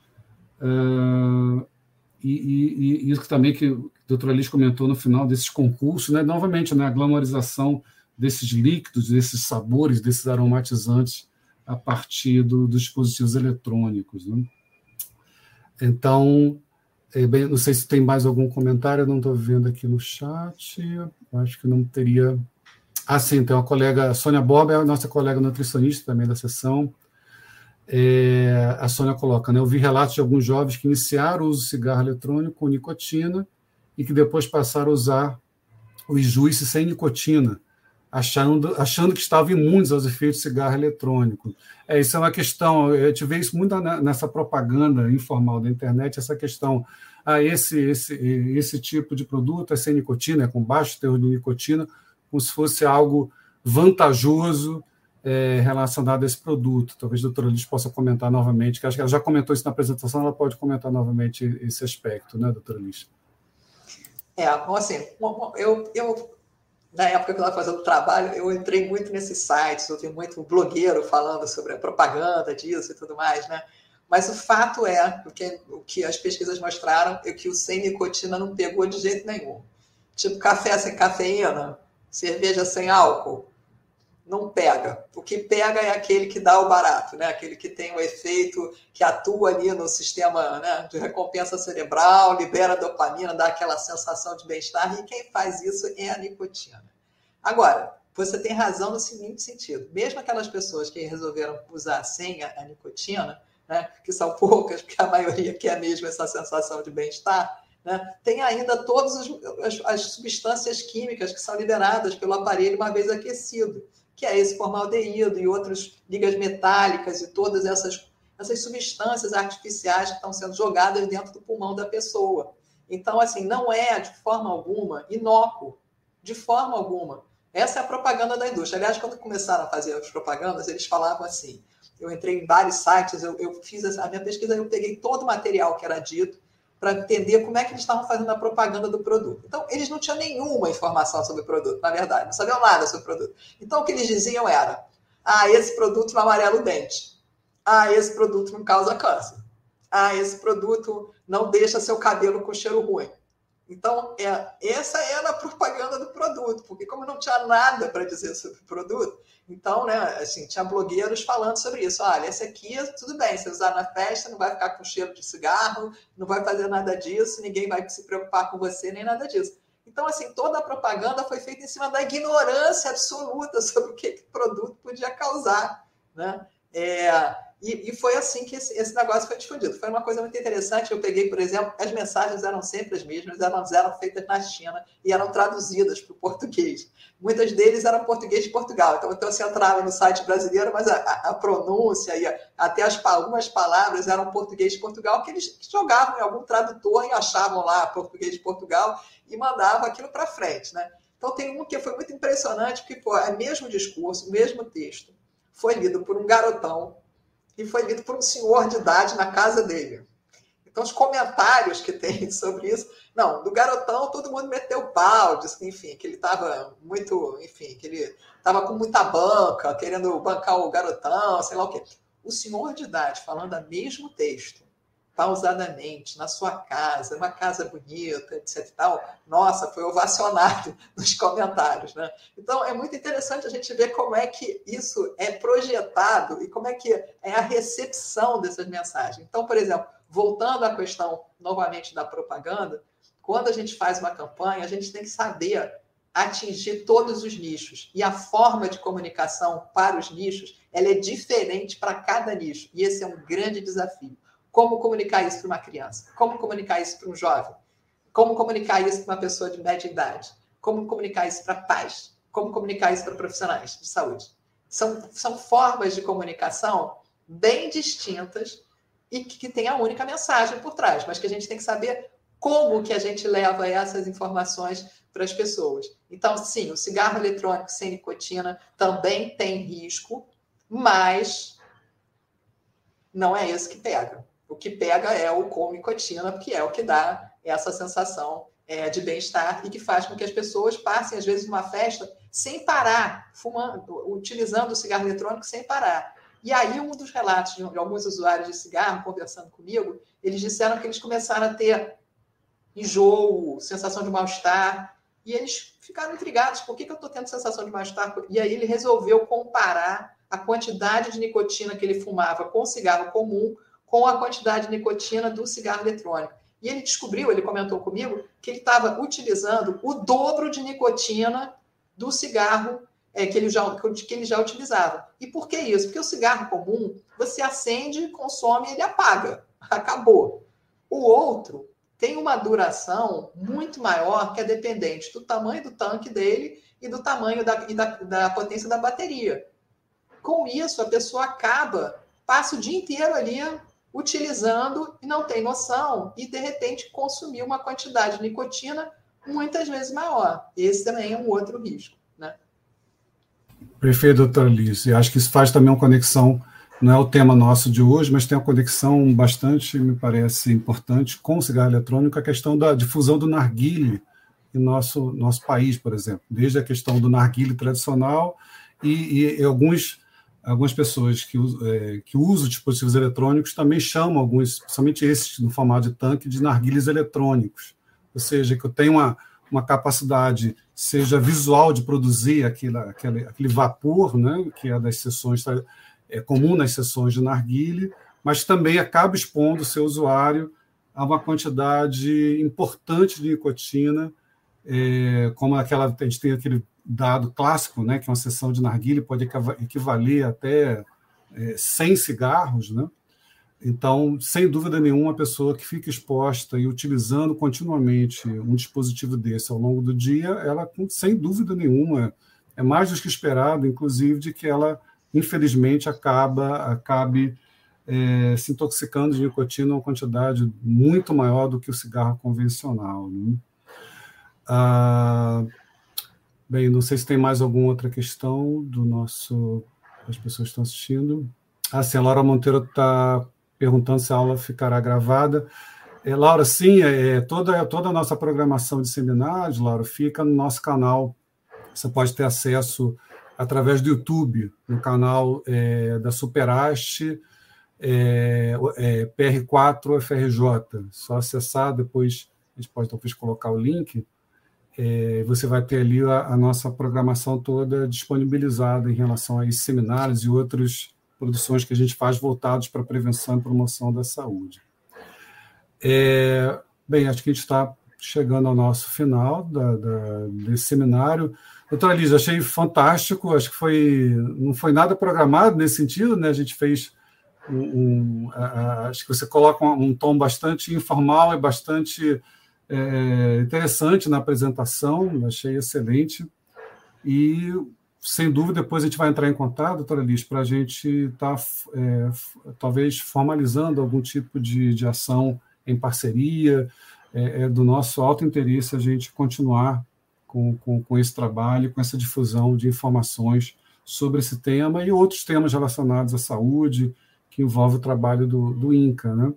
E isso também que a doutora Liz comentou no final desses concursos, né? Novamente, né? A glamorização desses líquidos, desses sabores, desses aromatizantes a partir dos dispositivos eletrônicos, né? Então, não sei se tem mais algum comentário, eu não estou vendo aqui no chat, acho que não teria. Sim, tem uma colega, a Sônia Borba, é a nossa colega nutricionista também da sessão. A Sônia coloca, né? Eu vi relatos de alguns jovens que iniciaram o uso de cigarro eletrônico com nicotina e que depois passaram a usar o juice sem nicotina, achando que estavam imunes aos efeitos de cigarro eletrônico. Isso é uma questão, a gente vê isso muito nessa propaganda informal da internet, essa questão, esse tipo de produto é sem nicotina, é com baixo teor de nicotina, como se fosse algo vantajoso relacionado a esse produto. Talvez a doutora Liz possa comentar novamente, que acho que ela já comentou isso na apresentação, ela pode comentar novamente esse aspecto, né, doutora Liz? Bom, assim, eu na época que eu estava fazendo trabalho, eu entrei muito nesses sites, eu vi muito blogueiro falando sobre a propaganda disso e tudo mais, né? Mas o fato o que as pesquisas mostraram é que o sem nicotina não pegou de jeito nenhum. Tipo, café sem cafeína, cerveja sem álcool, não pega. O que pega é aquele que dá o barato, né? Aquele que tem o efeito, que atua ali no sistema, né, de recompensa cerebral, libera dopamina, dá aquela sensação de bem-estar, e quem faz isso é a nicotina. Agora, você tem razão no seguinte sentido. Mesmo aquelas pessoas que resolveram usar sem a nicotina, né, que são poucas, porque a maioria quer mesmo essa sensação de bem-estar, né, tem ainda todas as substâncias químicas que são liberadas pelo aparelho uma vez aquecido, que é esse formaldeído e outras ligas metálicas e todas essas substâncias artificiais que estão sendo jogadas dentro do pulmão da pessoa. Então, assim, não é de forma alguma inócuo, de forma alguma. Essa é a propaganda da indústria. Aliás, quando começaram a fazer as propagandas, eles falavam assim, eu entrei em vários sites, eu fiz a minha pesquisa, eu peguei todo o material que era dito para entender como é que eles estavam fazendo a propaganda do produto. Então, eles não tinham nenhuma informação sobre o produto, na verdade, não sabiam nada sobre o produto. Então, o que eles diziam era, esse produto não amarela o dente. Esse produto não causa câncer. Esse produto não deixa seu cabelo com cheiro ruim. Então, essa era a propaganda do produto, porque como não tinha nada para dizer sobre o produto, então, né, assim, tinha blogueiros falando sobre isso. Olha, esse aqui, tudo bem, você usar na festa, não vai ficar com cheiro de cigarro, não vai fazer nada disso, ninguém vai se preocupar com você, nem nada disso. Então, assim, toda a propaganda foi feita em cima da ignorância absoluta sobre o que o produto podia causar, né? E foi assim que esse negócio foi difundido. Foi uma coisa muito interessante. Eu peguei, por exemplo, as mensagens eram sempre as mesmas, elas eram feitas na China e eram traduzidas para o português. Muitas deles eram português de Portugal. Então você entrava no site brasileiro, mas a pronúncia e até algumas palavras eram português de Portugal, que eles jogavam em algum tradutor e achavam lá português de Portugal e mandavam aquilo para frente, né? Então tem um que foi muito impressionante, que foi o mesmo discurso, o mesmo texto, foi lido por um garotão e foi lido por um senhor de idade na casa dele. Então, os comentários que tem sobre isso... Não, do garotão, todo mundo meteu pau, disse que, enfim, que ele estava muito... Enfim, que ele estava com muita banca, querendo bancar o garotão, sei lá o quê. O senhor de idade, falando o mesmo texto, pausadamente, na sua casa, uma casa bonita, etc e tal, nossa, foi ovacionado nos comentários, né? Então, é muito interessante a gente ver como é que isso é projetado e como é que é a recepção dessas mensagens. Então, por exemplo, voltando à questão, novamente, da propaganda, quando a gente faz uma campanha, a gente tem que saber atingir todos os nichos. E a forma de comunicação para os nichos, ela é diferente para cada nicho. E esse é um grande desafio. Como comunicar isso para uma criança? Como comunicar isso para um jovem? Como comunicar isso para uma pessoa de média idade? Como comunicar isso para pais? Como comunicar isso para profissionais de saúde? São formas de comunicação bem distintas e que tem a única mensagem por trás, mas que a gente tem que saber como que a gente leva essas informações para as pessoas. Então, sim, o cigarro eletrônico sem nicotina também tem risco, mas não é isso que pega. O que pega é o com nicotina, porque é o que dá essa sensação de bem-estar e que faz com que as pessoas passem, às vezes, uma festa sem parar, fumando, utilizando o cigarro eletrônico sem parar. E aí, um dos relatos de alguns usuários de cigarro, conversando comigo, eles disseram que eles começaram a ter enjoo, sensação de mal-estar, e eles ficaram intrigados, por que eu estou tendo sensação de mal-estar? E aí ele resolveu comparar a quantidade de nicotina que ele fumava com o cigarro comum com a quantidade de nicotina do cigarro eletrônico. E ele descobriu, ele comentou comigo, que ele estava utilizando o dobro de nicotina do cigarro que ele já utilizava. E por que isso? Porque o cigarro comum, você acende, consome e ele apaga. Acabou. O outro tem uma duração muito maior, que é dependente do tamanho do tanque dele e do tamanho da potência da bateria. Com isso, a pessoa passa o dia inteiro ali utilizando e não tem noção e, de repente, consumiu uma quantidade de nicotina muitas vezes maior. Esse também é um outro risco, né? Perfeito, doutora Alice. Acho que isso faz também uma conexão, não é o tema nosso de hoje, mas tem uma conexão bastante, me parece, importante com o cigarro eletrônico, a questão da difusão do narguilé em nosso país, por exemplo. Desde a questão do narguilé tradicional e algumas pessoas que usam dispositivos eletrônicos também chamam alguns, principalmente esses no formato de tanque, de narguilés eletrônicos. Ou seja, que eu tenho uma capacidade, seja visual, de produzir aquele vapor, né, que é das sessões, é comum nas sessões de narguilé, mas também acaba expondo o seu usuário a uma quantidade importante de nicotina, como a gente tem aquele dado clássico, né, que uma sessão de narguilé pode equivaler até 100 cigarros, né? Então, sem dúvida nenhuma, a pessoa que fica exposta e utilizando continuamente um dispositivo desse ao longo do dia, ela, sem dúvida nenhuma, é mais do que esperado, inclusive, de que ela, infelizmente, acabe se intoxicando de nicotina uma quantidade muito maior do que o cigarro convencional, né? Bem, não sei se tem mais alguma outra questão das pessoas que estão assistindo. Sim, a Laura Monteiro está perguntando se a aula ficará gravada. Laura, sim, toda a nossa programação de seminários, Laura, fica no nosso canal. Você pode ter acesso através do YouTube, no canal da Superaste, PR4 FRJ. Só acessar, depois a gente pode talvez colocar o link, você vai ter ali a nossa programação toda disponibilizada em relação a esses seminários e outras produções que a gente faz voltados para a prevenção e promoção da saúde. Bem, acho que a gente está chegando ao nosso final desse seminário. Doutora Lígia, achei fantástico, acho que não foi nada programado nesse sentido, né? A gente fez acho que você coloca um tom bastante informal e bastante interessante na apresentação, achei excelente. E, sem dúvida, depois a gente vai entrar em contato, doutora Lígia, para a gente estar, talvez, formalizando algum tipo de ação em parceria. Do nosso alto interesse a gente continuar com esse trabalho, com essa difusão de informações sobre esse tema e outros temas relacionados à saúde, que envolve o trabalho do INCA, né?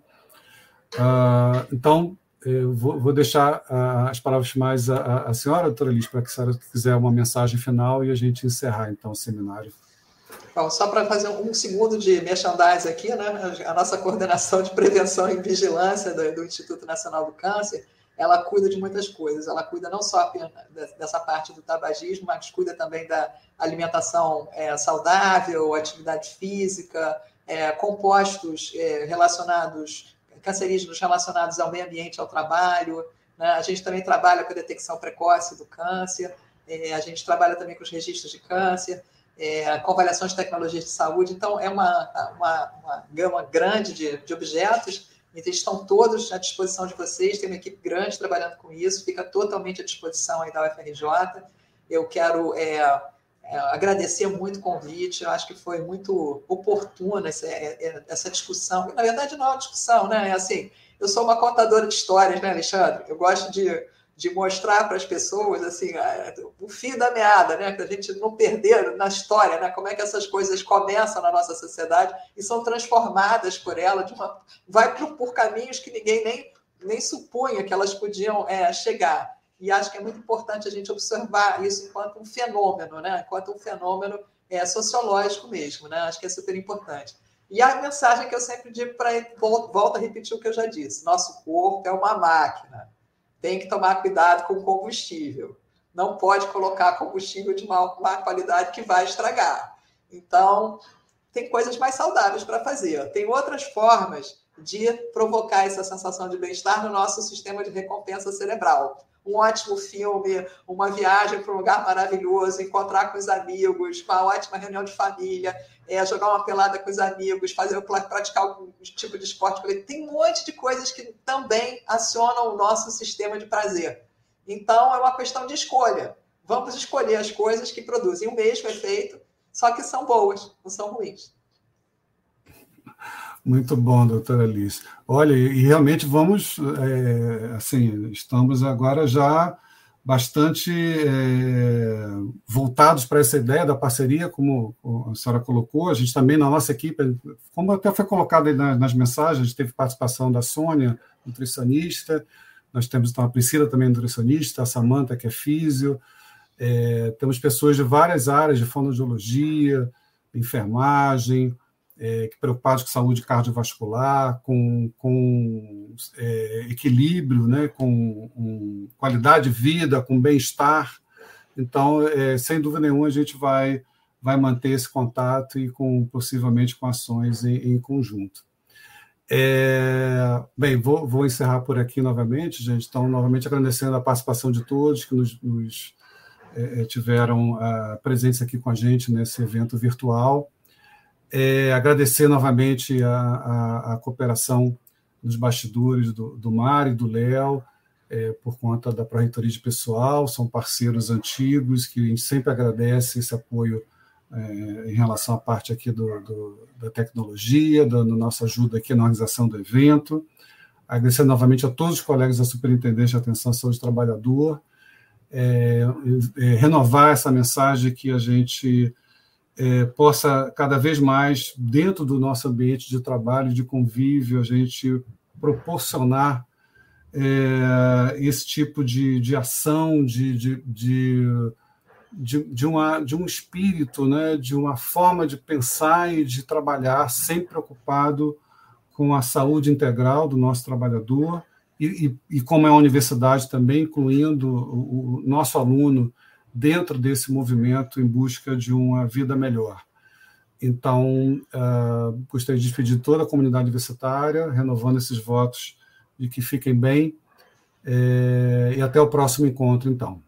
Então, eu vou deixar as palavras finais à senhora, doutora Lígia, para que a senhora quiser uma mensagem final e a gente encerrar, então, o seminário. Bom, só para fazer um segundo de merchandising aqui, né? A nossa coordenação de prevenção e vigilância do Instituto Nacional do Câncer, ela cuida de muitas coisas. Ela cuida não só dessa parte do tabagismo, mas cuida também da alimentação saudável, atividade física, compostos cancerígenos relacionados ao meio ambiente, ao trabalho, né? A gente também trabalha com a detecção precoce do câncer, a gente trabalha também com os registros de câncer, com avaliações de tecnologias de saúde. Então, é uma gama grande de objetos, e eles estão todos à disposição de vocês, tem uma equipe grande trabalhando com isso, fica totalmente à disposição aí da UFRJ. Eu quero agradecer muito o convite, eu acho que foi muito oportuna essa discussão. Na verdade, não é uma discussão, né? Assim, eu sou uma contadora de histórias, né, Alexandre? Eu gosto de mostrar para as pessoas assim, o fio da meada, né? Para a gente não perder na história, né? Como é que essas coisas começam na nossa sociedade e são transformadas por ela, vai por caminhos que ninguém nem supunha que elas podiam chegar. E acho que é muito importante a gente observar isso enquanto um fenômeno, né? Enquanto um fenômeno sociológico mesmo, né? Acho que é super importante. E a mensagem que eu sempre digo volto a repetir o que eu já disse: nosso corpo é uma máquina. Tem que tomar cuidado com o combustível. Não pode colocar combustível de má qualidade que vai estragar. Então, tem coisas mais saudáveis para fazer. Tem outras formas de provocar essa sensação de bem-estar no nosso sistema de recompensa cerebral. Um ótimo filme, uma viagem para um lugar maravilhoso, encontrar com os amigos, uma ótima reunião de família, jogar uma pelada com os amigos, praticar algum tipo de esporte. Tem um monte de coisas que também acionam o nosso sistema de prazer. Então, é uma questão de escolha. Vamos escolher as coisas que produzem o mesmo efeito, só que são boas, não são ruins. Muito bom, doutora Alice. Olha, e realmente vamos, estamos agora já bastante voltados para essa ideia da parceria, como a senhora colocou. A gente também, na nossa equipe, como até foi colocado aí nas mensagens, a gente teve participação da Sônia, nutricionista, nós temos então a Priscila, também nutricionista, a Samanta, que é físio, temos pessoas de várias áreas, de fonoaudiologia, enfermagem, preocupados com saúde cardiovascular, com equilíbrio, né, com qualidade de vida, com bem-estar. Então, sem dúvida nenhuma, a gente vai manter esse contato e possivelmente com ações em conjunto. Bem, vou encerrar por aqui novamente, gente. Então, novamente agradecendo a participação de todos que nos tiveram presentes aqui com a gente nesse evento virtual. Agradecer novamente a cooperação dos bastidores do Mário e do Léo, por conta da Pró-Reitoria de Pessoal, são parceiros antigos, que a gente sempre agradece esse apoio em relação à parte aqui da tecnologia, dando nossa ajuda aqui na organização do evento. Agradecer novamente a todos os colegas da Superintendência de Atenção à Saúde do Trabalhador, renovar essa mensagem que a gente possa, cada vez mais, dentro do nosso ambiente de trabalho, de convívio, a gente proporcionar esse tipo de ação, de um espírito, né, de uma forma de pensar e de trabalhar, sempre preocupado com a saúde integral do nosso trabalhador e como é uma universidade também, incluindo o nosso aluno dentro desse movimento em busca de uma vida melhor. Então, gostaria de despedir toda a comunidade universitária, renovando esses votos de que fiquem bem, e até o próximo encontro, então.